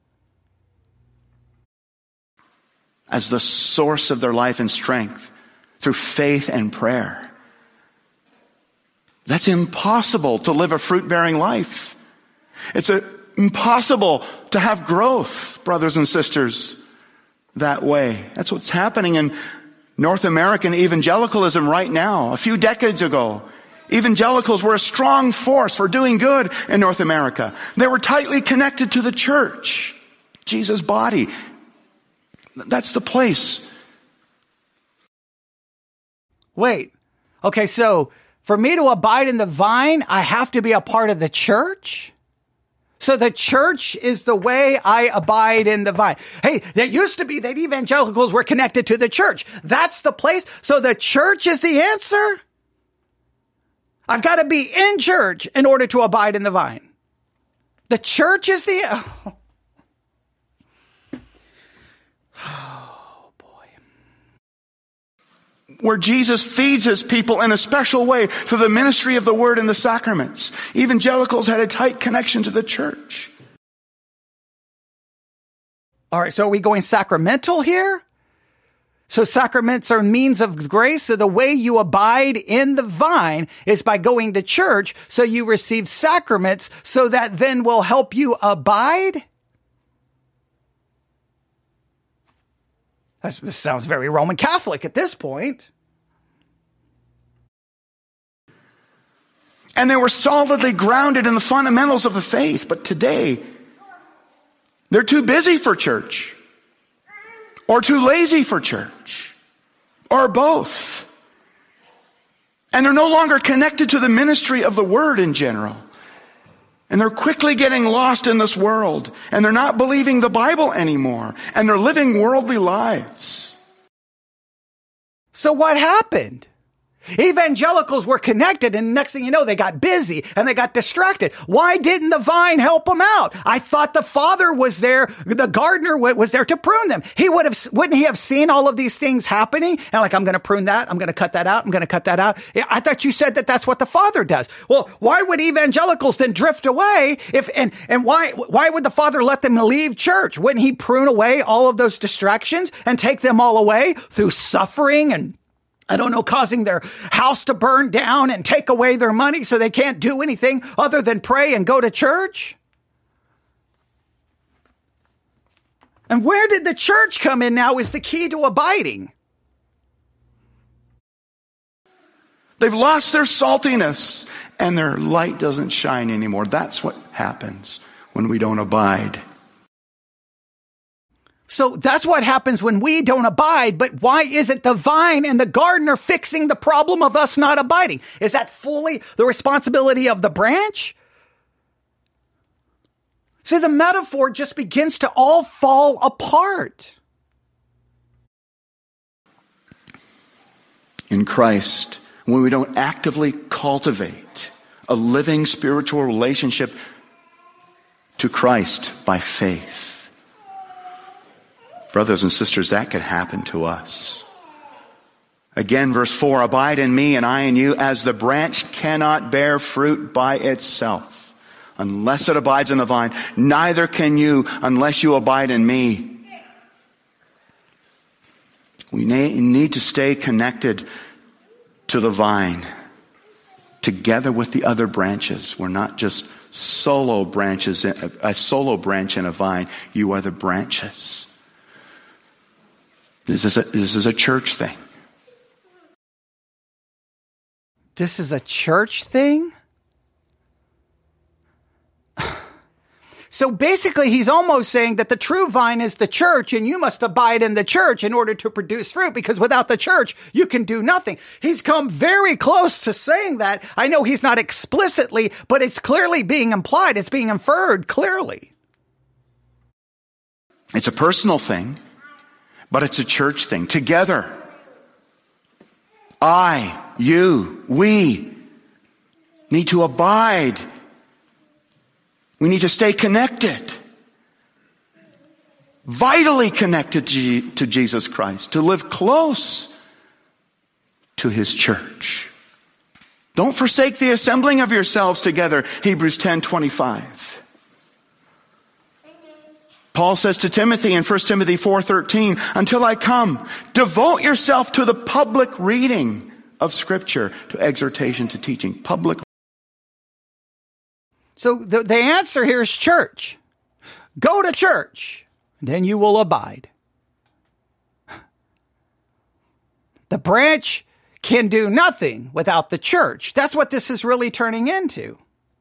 As the source of their life and strength through faith and prayer. That's impossible to live a fruit-bearing life. It's impossible to have growth, brothers and sisters, that way. That's what's happening in North American evangelicalism right now. A few decades ago, evangelicals were a strong force for doing good in North America. They were tightly connected to the church, Jesus' body. That's the place. Wait. Okay, so for me to abide in the vine, I have to be a part of the church? So the church is the way I abide in the vine. Hey, there used to be that evangelicals were connected to the church. That's the place. So the church is the answer? I've got to be in church in order to abide in the vine. The church is the... Oh, boy. Where Jesus feeds his people in a special way through the ministry of the word and the sacraments. Evangelicals had a tight connection to the church. All right, so are we going sacramental here? So sacraments are means of grace. So the way you abide in the vine is by going to church. So you receive sacraments so that then will help you abide. This sounds very Roman Catholic at this point. And they were solidly grounded in the fundamentals of the faith. But today, they're too busy for church. Or too lazy for church. Or both. And they're no longer connected to the ministry of the word in general. And they're quickly getting lost in this world. And they're not believing the Bible anymore. And they're living worldly lives. So what happened? Evangelicals were connected, and next thing you know, they got busy and they got distracted. Why didn't the vine help them out? I thought the Father was there, the gardener was there to prune them. Wouldn't he have seen all of these things happening? And I'm going to prune that, I'm going to cut that out, I'm going to cut that out. I thought you said that that's what the Father does. Well, why would evangelicals then drift away and why would the Father let them leave church? Wouldn't he prune away all of those distractions and take them all away through suffering and causing their house to burn down and take away their money so they can't do anything other than pray and go to church? And where did the church come in now is the key to abiding. They've lost their saltiness and their light doesn't shine anymore. That's what happens when we don't abide. So that's what happens when we don't abide, but why isn't the vine and the gardener fixing the problem of us not abiding? Is that fully the responsibility of the branch? See, the metaphor just begins to all fall apart. In Christ, when we don't actively cultivate a living spiritual relationship to Christ by faith. Brothers and sisters, that could happen to us. Again, verse 4, abide in me and I in you, as the branch cannot bear fruit by itself unless it abides in the vine. Neither can you unless you abide in me. We need to stay connected to the vine together with the other branches. We're not just solo branches, a solo branch in a vine. You are the branches. This is a church thing. This is a church thing? So basically, he's almost saying that the true vine is the church, and you must abide in the church in order to produce fruit, because without the church, you can do nothing. He's come very close to saying that. I know he's not explicitly, but it's clearly being implied. It's being inferred clearly. It's a personal thing, but it's a church thing. Together. I, you, we need to abide. We need to stay connected, vitally connected to Jesus Christ, to live close to his church. Don't forsake the assembling of yourselves together, Hebrews 10:25. Paul says to Timothy in 1 Timothy 4:13, until I come, devote yourself to the public reading of Scripture, to exhortation, to teaching. Public. So the answer here is church. Go to church, and then you will abide. The branch can do nothing without the church. That's what this is really turning into.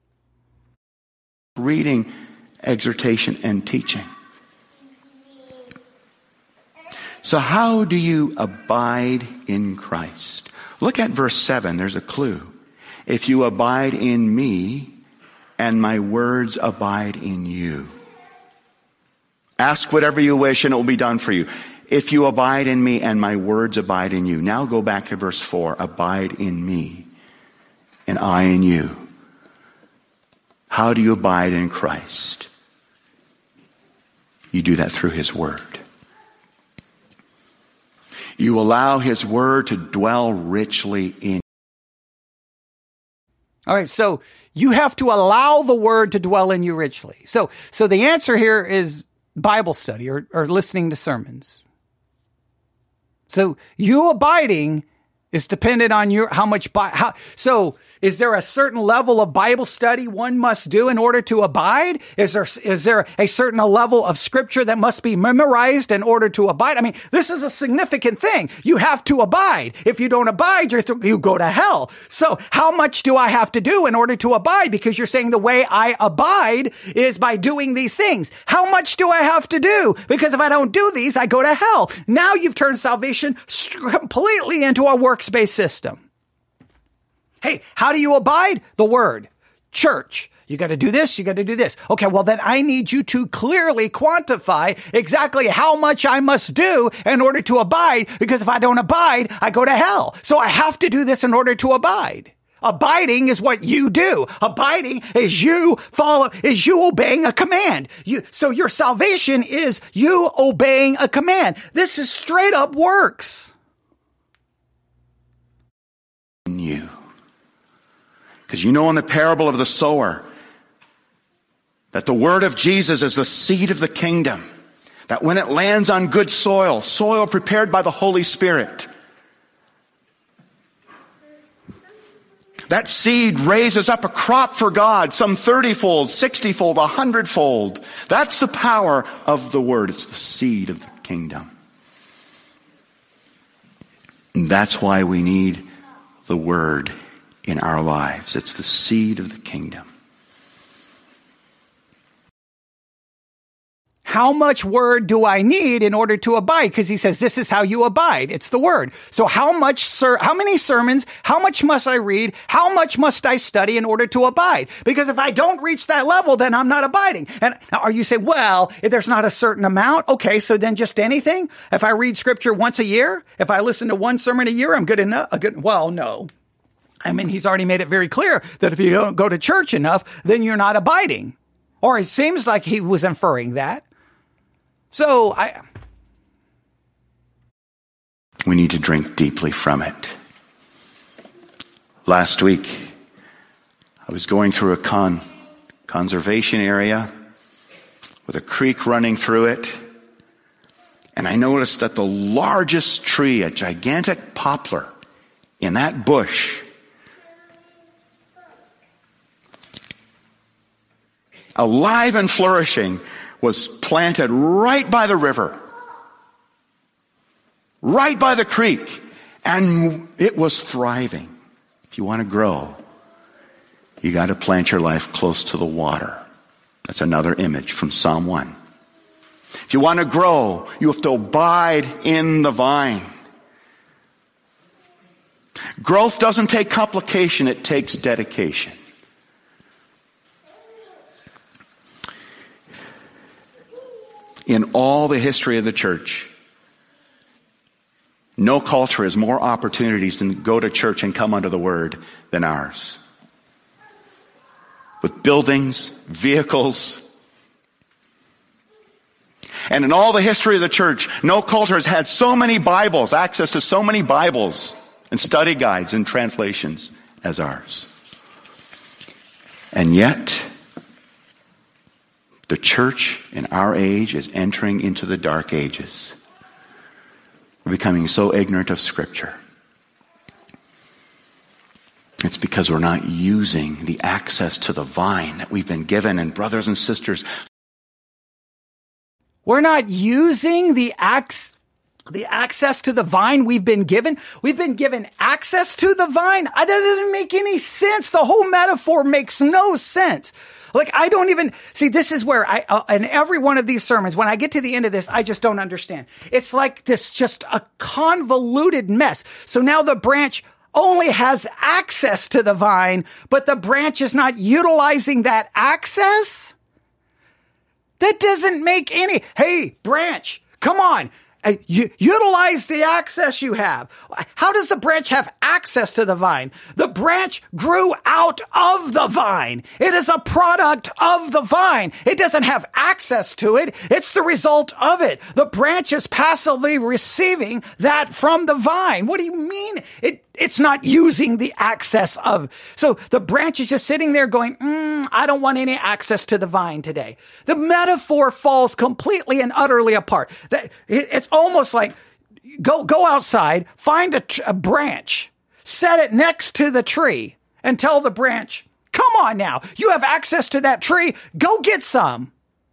Reading, exhortation, and teaching. So how do you abide in Christ? Look at verse 7. There's a clue. If you abide in me, and my words abide in you. Ask whatever you wish and it will be done for you. If you abide in me and my words abide in you. Now go back to verse 4. Abide in me and I in you. How do you abide in Christ? You do that through his word. You allow his word to dwell richly in you. All right, so you have to allow the word to dwell in you richly. So the answer here is Bible study or listening to sermons. So you abiding is dependent on how much. So is there a certain level of Bible study one must do in order to abide? Is there a certain level of scripture that must be memorized in order to abide? I mean, this is a significant thing. You have to abide. If you don't abide, you go to hell. So how much do I have to do in order to abide? Because you're saying the way I abide is by doing these things. How much do I have to do? Because if I don't do these, I go to hell. Now you've turned salvation completely into a works-based system. Hey, how do you abide? The word. Church. You got to do this. You got to do this. Okay, well then I need you to clearly quantify exactly how much I must do in order to abide, because if I don't abide, I go to hell. So I have to do this in order to abide. Abiding is what you do. Abiding is you obeying a command. So your salvation is you obeying a command. This is straight up works. In you. Because you know in the parable of the sower that the word of Jesus is the seed of the kingdom. That when it lands on good soil, soil prepared by the Holy Spirit, that seed raises up a crop for God, some 30-fold, 60-fold, 100-fold. That's the power of the word. It's the seed of the kingdom. And that's why we need the word in our lives. It's the seed of the kingdom. How much word do I need in order to abide? Because he says this is how you abide. It's the word. So how many sermons, how much must I read? How much must I study in order to abide? Because if I don't reach that level, then I'm not abiding. And now are you saying, well, if there's not a certain amount? Okay, so then just anything? If I read scripture once a year, if I listen to one sermon a year, I'm good enough? Well, no. I mean, he's already made it very clear that if you don't go to church enough, then you're not abiding. Or it seems like he was inferring that. So we need to drink deeply from it. Last week, I was going through a conservation area with a creek running through it. And I noticed that the largest tree, a gigantic poplar, in that bush, alive and flourishing, was planted right by the river, right by the creek, and it was thriving. If you want to grow, you got to plant your life close to the water. That's another image from Psalm 1. If you want to grow, you have to abide in the vine. Growth doesn't take complication, it takes dedication. In all the history of the church, no culture has more opportunities to go to church and come under the word than ours. With buildings, vehicles, and in all the history of the church, no culture has had so many Bibles, access to so many Bibles and study guides and translations as ours. And yet, the church in our age is entering into the dark ages. We're becoming so ignorant of Scripture. It's because we're not using the access to the vine that we've been given. And brothers and sisters, we're not using the access to the vine we've been given. We've been given access to the vine. That doesn't make any sense. The whole metaphor makes no sense. Like, I don't even see, this is where in every one of these sermons, when I get to the end of this, I just don't understand. It's like this, just a convoluted mess. So now the branch only has access to the vine, but the branch is not utilizing that access? That doesn't make any, hey, branch, come on. Utilize the access you have. How does the branch have access to the vine? The branch grew out of the vine. It is a product of the vine. It doesn't have access to it. It's the result of it. The branch is passively receiving that from the vine. What do you mean? It's not using the access of. So the branch is just sitting there going, I don't want any access to the vine today. The metaphor falls completely and utterly apart. It's almost like go outside, find a branch, set it next to the tree, and tell the branch, come on now, you have access to that tree, go get some.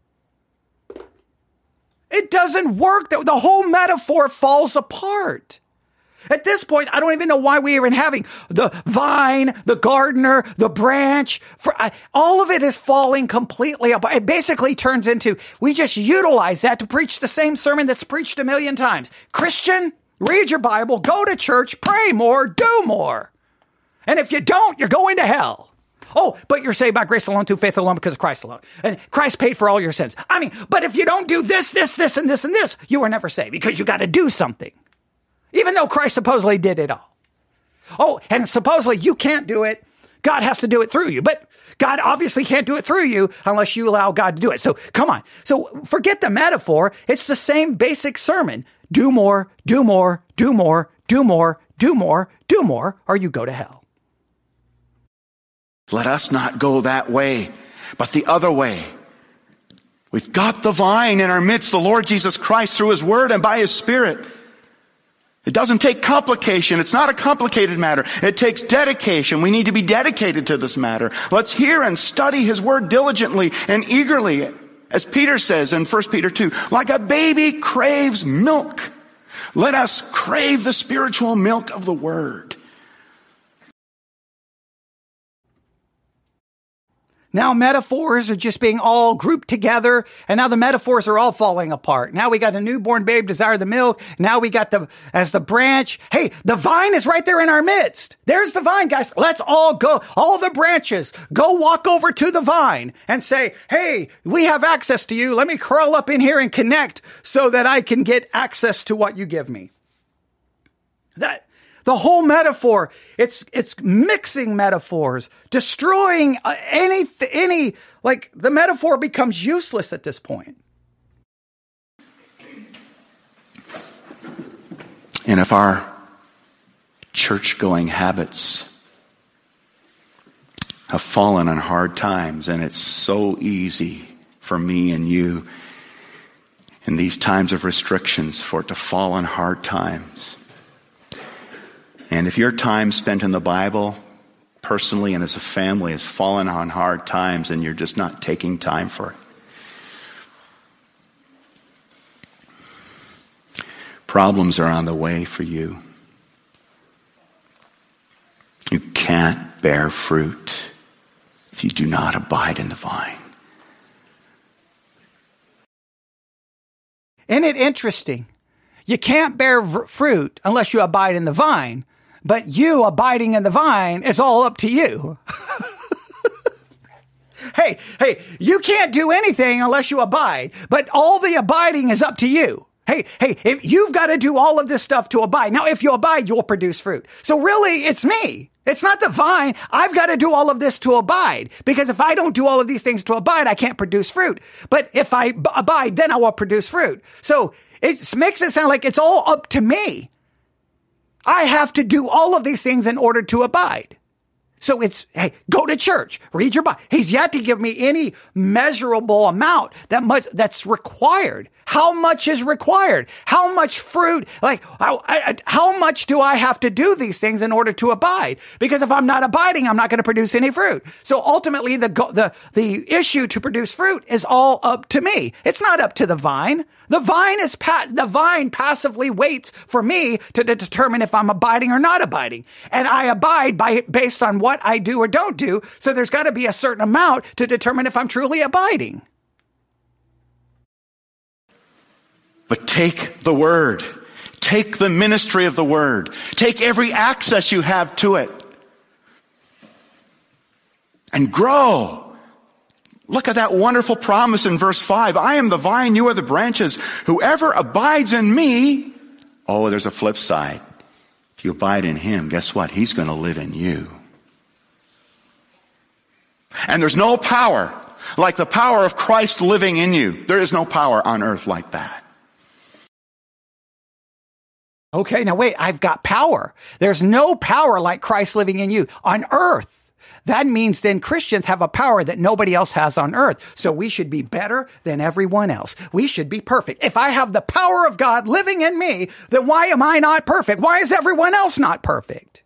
It doesn't work. The whole metaphor falls apart. At this point, I don't even know why we're even having the vine, the gardener, the branch. All of it is falling completely apart. It basically turns into, we just utilize that to preach the same sermon that's preached a million times. Christian, read your Bible, go to church, pray more, do more. And if you don't, you're going to hell. Oh, but you're saved by grace alone, through faith alone, because of Christ alone. And Christ paid for all your sins. I mean, but if you don't do this, and this, you are never saved, because you got to do something. Even though Christ supposedly did it all. Oh, and supposedly you can't do it. God has to do it through you. But God obviously can't do it through you unless you allow God to do it. So come on. So forget the metaphor. It's the same basic sermon. Do more, do more, do more, do more, do more, do more, or you go to hell. Let us not go that way, but the other way. We've got the vine in our midst, the Lord Jesus Christ, through His Word and by His Spirit. It doesn't take complication. It's not a complicated matter. It takes dedication. We need to be dedicated to this matter. Let's hear and study His Word diligently and eagerly. As Peter says in 1 Peter 2, like a baby craves milk, let us crave the spiritual milk of the Word. Now metaphors are just being all grouped together, and now the metaphors are all falling apart. Now we got a newborn babe desire the milk. Now we got as the branch. Hey, the vine is right there in our midst. There's the vine, guys. Let's all go, all the branches, go walk over to the vine and say, hey, we have access to you. Let me curl up in here and connect so that I can get access to what you give me. The whole metaphor, it's mixing metaphors, destroying the metaphor becomes useless at this point. And if our church-going habits have fallen on hard times, and it's so easy for me and you in these times of restrictions for it to fall on hard times. And if your time spent in the Bible, personally and as a family, has fallen on hard times and you're just not taking time for it, problems are on the way for you. You can't bear fruit if you do not abide in the vine. Isn't it interesting? You can't bear fruit unless you abide in the vine, but you abiding in the vine is all up to you. Hey, you can't do anything unless you abide, but all the abiding is up to you. Hey, if you've got to do all of this stuff to abide. Now, if you abide, you'll produce fruit. So really, it's me. It's not the vine. I've got to do all of this to abide. Because if I don't do all of these things to abide, I can't produce fruit. But if I abide, then I will produce fruit. So it makes it sound like it's all up to me. I have to do all of these things in order to abide. So it's, hey, go to church, read your Bible. He's yet to give me any measurable amount that's required. How much is required? How much fruit? How much do I have to do these things in order to abide? Because if I'm not abiding, I'm not going to produce any fruit. So ultimately, the issue to produce fruit is all up to me. It's not up to the vine. The vine passively waits for me to determine if I'm abiding or not abiding. And I abide based on what I do or don't do. So there's got to be a certain amount to determine if I'm truly abiding. But take the word. Take the ministry of the word. Take every access you have to it. And grow. Look at that wonderful promise in verse 5. I am the vine, you are the branches. Whoever abides in me. Oh, there's a flip side. If you abide in him, guess what? He's going to live in you. And there's no power like the power of Christ living in you. There is no power on earth like that. Okay, now wait, I've got power. There's no power like Christ living in you on earth. That means then Christians have a power that nobody else has on earth. So we should be better than everyone else. We should be perfect. If I have the power of God living in me, then why am I not perfect? Why is everyone else not perfect?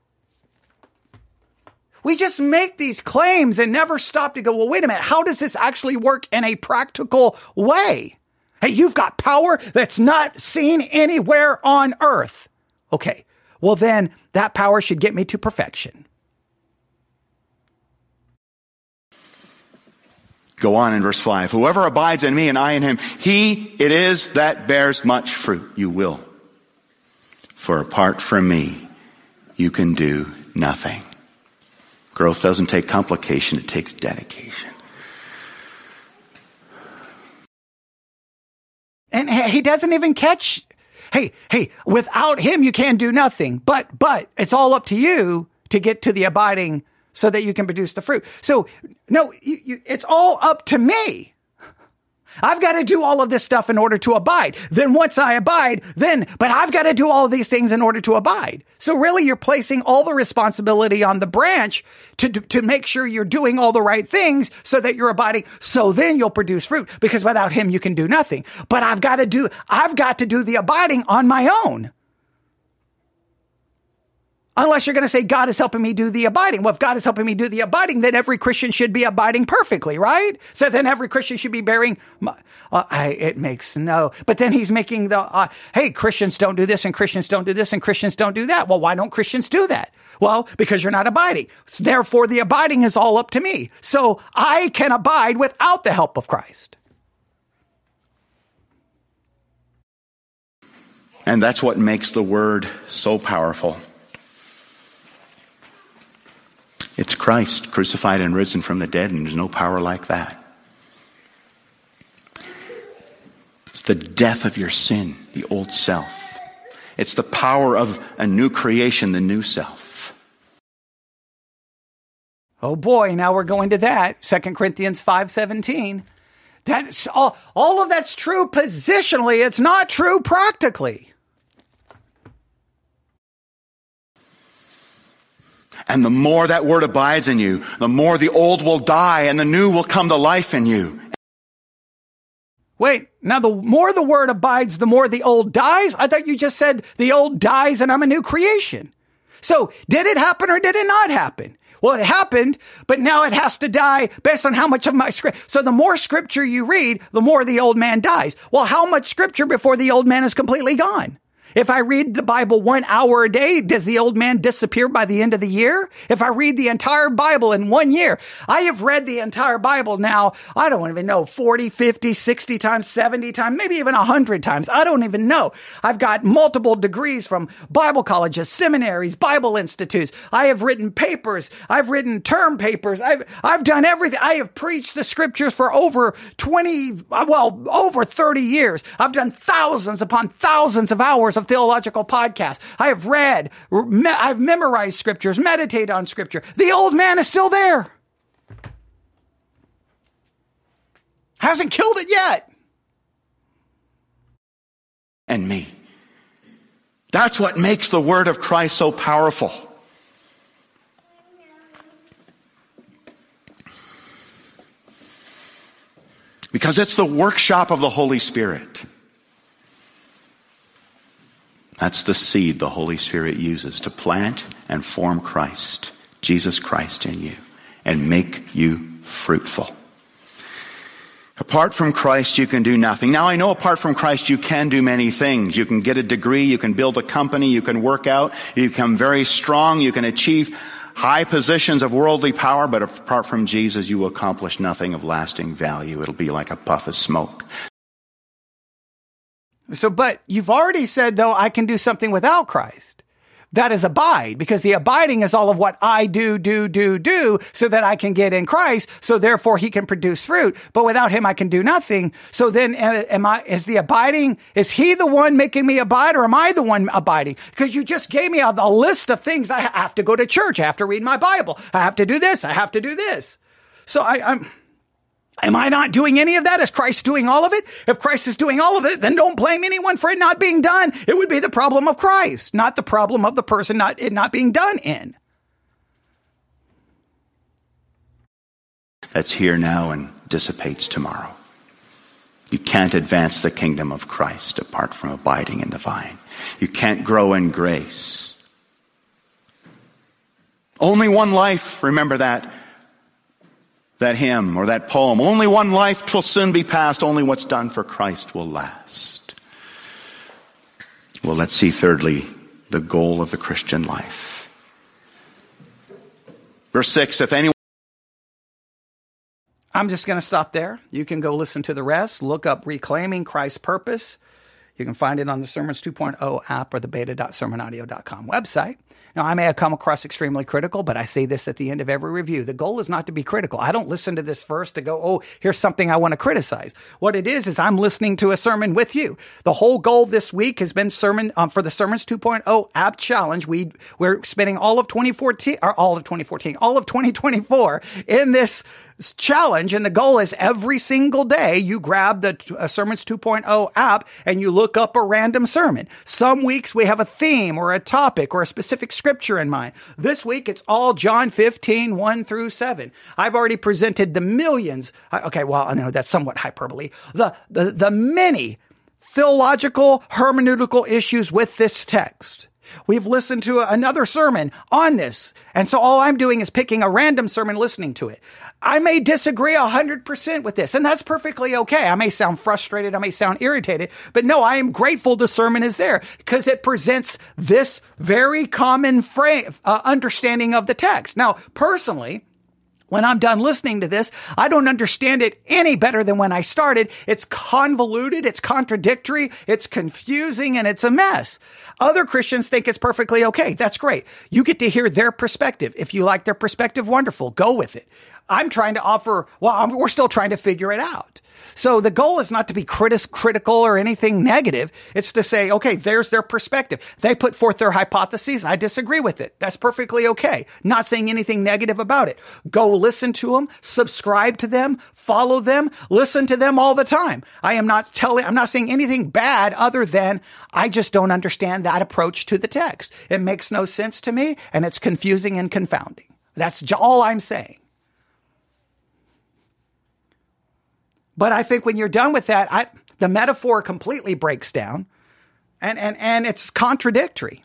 We just make these claims and never stop to go, well, wait a minute. How does this actually work in a practical way? Hey, you've got power that's not seen anywhere on earth. Okay, well then that power should get me to perfection. Go on in verse 5. Whoever abides in me and I in him, he it is that bears much fruit. You will. For apart from me, you can do nothing. Growth doesn't take complication, it takes dedication. And he doesn't even catch, hey, without him, you can do nothing. But it's all up to you to get to the abiding so that you can produce the fruit. So, no, it's all up to me. I've got to do all of this stuff in order to abide. Then once I abide, but I've got to do all of these things in order to abide. So really, you're placing all the responsibility on the branch to make sure you're doing all the right things so that you're abiding. So then you'll produce fruit, because without him, you can do nothing. But I've got to do the abiding on my own. Unless you're going to say God is helping me do the abiding. Well, if God is helping me do the abiding, then every Christian should be abiding perfectly, right? So then every Christian should be bearing, it makes no, but then he's making hey, Christians don't do this and Christians don't do this and Christians don't do that. Well, why don't Christians do that? Well, because you're not abiding. Therefore, the abiding is all up to me. So I can abide without the help of Christ. And that's what makes the word so powerful. It's Christ, crucified and risen from the dead, and there's no power like that. It's the death of your sin, the old self. It's the power of a new creation, the new self. Oh boy, now we're going to that. 2 Corinthians 5:17. That's all of that's true positionally. It's not true practically. And the more that word abides in you, the more the old will die and the new will come to life in you. Wait, now the more the word abides, the more the old dies? I thought you just said the old dies and I'm a new creation. So did it happen or did it not happen? Well, it happened, but now it has to die based on how much of my script. So the more scripture you read, the more the old man dies. Well, how much scripture before the old man is completely gone? If I read the Bible 1 hour a day, does the old man disappear by the end of the year? If I read the entire Bible in 1 year, I have read the entire Bible now, I don't even know, 40, 50, 60 times, 70 times, maybe even 100 times. I don't even know. I've got multiple degrees from Bible colleges, seminaries, Bible institutes. I have written papers. I've written term papers. I've done everything. I have preached the scriptures for over 30 years. I've done thousands upon thousands of hours of theological podcasts. I have read, I've memorized scriptures, meditated on scripture. The old man is still there. Hasn't killed it yet. And me. That's what makes the word of Christ so powerful. Because it's the workshop of the Holy Spirit. That's the seed the Holy Spirit uses to plant and form Christ, Jesus Christ in you, and make you fruitful. Apart from Christ, you can do nothing. Now, I know apart from Christ, you can do many things. You can get a degree, you can build a company, you can work out, you become very strong, you can achieve high positions of worldly power, but apart from Jesus, you will accomplish nothing of lasting value. It'll be like a puff of smoke. So, but you've already said, though, I can do something without Christ. That is abide, because the abiding is all of what I do, so that I can get in Christ, so therefore he can produce fruit. But without him, I can do nothing. So then is he the one making me abide, or am I the one abiding? Because you just gave me a list of things. I have to go to church. I have to read my Bible. I have to do this. I have to do this. So am I not doing any of that? Is Christ doing all of it? If Christ is doing all of it, then don't blame anyone for it not being done. It would be the problem of Christ, not the problem of the person not being done in. That's here now and dissipates tomorrow. You can't advance the kingdom of Christ apart from abiding in the vine. You can't grow in grace. Only one life, remember that hymn or that poem. Only one life, 'twill soon be past. Only what's done for Christ will last. Well, let's see thirdly, the goal of the Christian life. Verse 6, if anyone... I'm just going to stop there. You can go listen to the rest. Look up Reclaiming Christ's Purpose. You can find it on the Sermons 2.0 app or the beta.sermonaudio.com website. Now, I may have come across extremely critical, but I say this at the end of every review. The goal is not to be critical. I don't listen to this first to go, oh, here's something I want to criticize. What it is I'm listening to a sermon with you. The whole goal this week has been for the Sermons 2.0 app challenge. We're spending all of 2024 in this challenge, and the goal is every single day you grab the Sermons 2.0 app and you look up a random sermon. Some weeks we have a theme or a topic or a specific scripture in mind. This week it's all John 15, 1 through 7. I've already presented the millions. Okay, well, I know that's somewhat hyperbole. The many theological hermeneutical issues with this text. We've listened to another sermon on this. And so all I'm doing is picking a random sermon, listening to it. I may disagree 100% with this, and that's perfectly okay. I may sound frustrated. I may sound irritated, but no, I am grateful the sermon is there because it presents this very common understanding of the text. Now, personally, when I'm done listening to this, I don't understand it any better than when I started. It's convoluted, it's contradictory, it's confusing, and it's a mess. Other Christians think it's perfectly okay. That's great. You get to hear their perspective. If you like their perspective, wonderful. Go with it. I'm trying to offer, we're still trying to figure it out. So the goal is not to be critical or anything negative. It's to say, okay, there's their perspective. They put forth their hypotheses. I disagree with it. That's perfectly okay. Not saying anything negative about it. Go listen to them, subscribe to them, follow them, listen to them all the time. I'm not saying anything bad other than I just don't understand that approach to the text. It makes no sense to me, and it's confusing and confounding. That's all I'm saying. But I think when you're done with that, the metaphor completely breaks down and it's contradictory.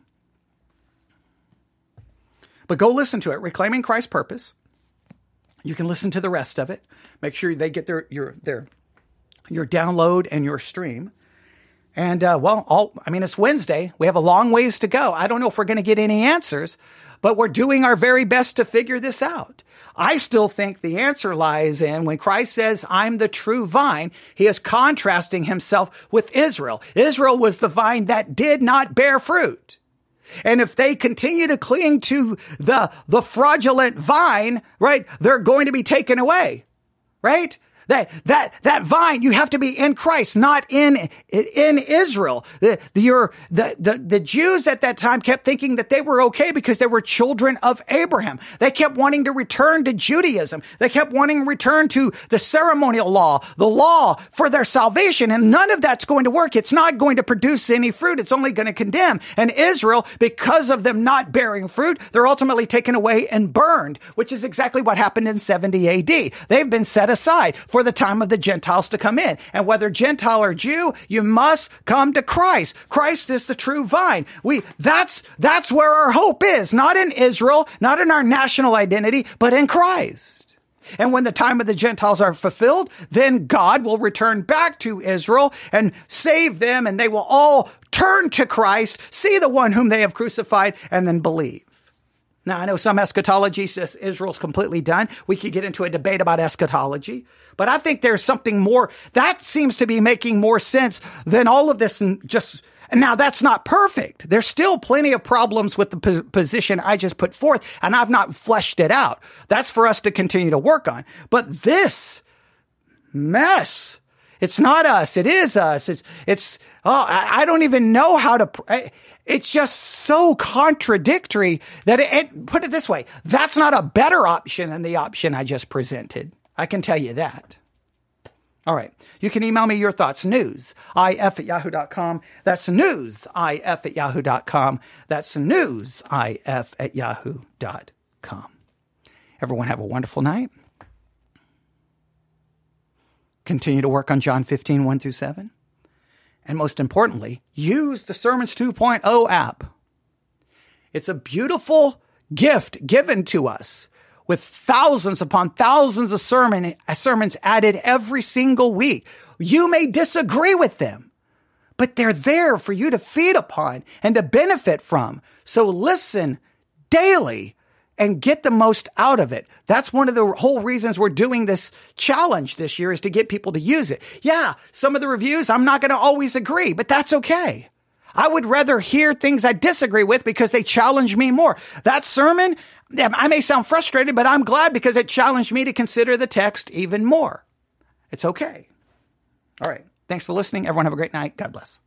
But go listen to it. Reclaiming Christ's Purpose. You can listen to the rest of it. Make sure they get your download and your stream. And, it's Wednesday. We have a long ways to go. I don't know if we're going to get any answers, but we're doing our very best to figure this out. I still think the answer lies in when Christ says, I'm the true vine, he is contrasting himself with Israel. Israel was the vine that did not bear fruit. And if they continue to cling to the fraudulent vine, right, they're going to be taken away, right? That vine, you have to be in Christ, not in Israel. The Jews at that time kept thinking that they were okay because they were children of Abraham. They kept wanting to return to Judaism. They kept wanting to return to the ceremonial law, the law for their salvation. And none of that's going to work. It's not going to produce any fruit. It's only going to condemn. And Israel, because of them not bearing fruit, they're ultimately taken away and burned, which is exactly what happened in 70 AD. They've been set aside for the time of the Gentiles to come in. And whether Gentile or Jew, you must come to Christ. Christ is the true vine. That's where our hope is, not in Israel, not in our national identity, but in Christ. And when the time of the Gentiles are fulfilled, then God will return back to Israel and save them, and they will all turn to Christ, see the one whom they have crucified, and then believe. Now, I know some eschatology says Israel's completely done. We could get into a debate about eschatology, but I think there's something more that seems to be making more sense than all of this. And now that's not perfect. There's still plenty of problems with the position I just put forth, and I've not fleshed it out. That's for us to continue to work on. But this mess, it's not us. It is us. I don't even know how to. It's just so contradictory that put it this way, that's not a better option than the option I just presented. I can tell you that. All right. You can email me your thoughts, newsif@yahoo.com. That's newsif@yahoo.com. That's newsif@yahoo.com. Everyone have a wonderful night. Continue to work on John 15, 1 through 7. And most importantly, use the Sermons 2.0 app. It's a beautiful gift given to us with thousands upon thousands of sermons added every single week. You may disagree with them, but they're there for you to feed upon and to benefit from. So listen daily and get the most out of it. That's one of the whole reasons we're doing this challenge this year, is to get people to use it. Yeah, some of the reviews, I'm not going to always agree, but that's okay. I would rather hear things I disagree with because they challenge me more. That sermon, I may sound frustrated, but I'm glad because it challenged me to consider the text even more. It's okay. All right. Thanks for listening. Everyone have a great night. God bless.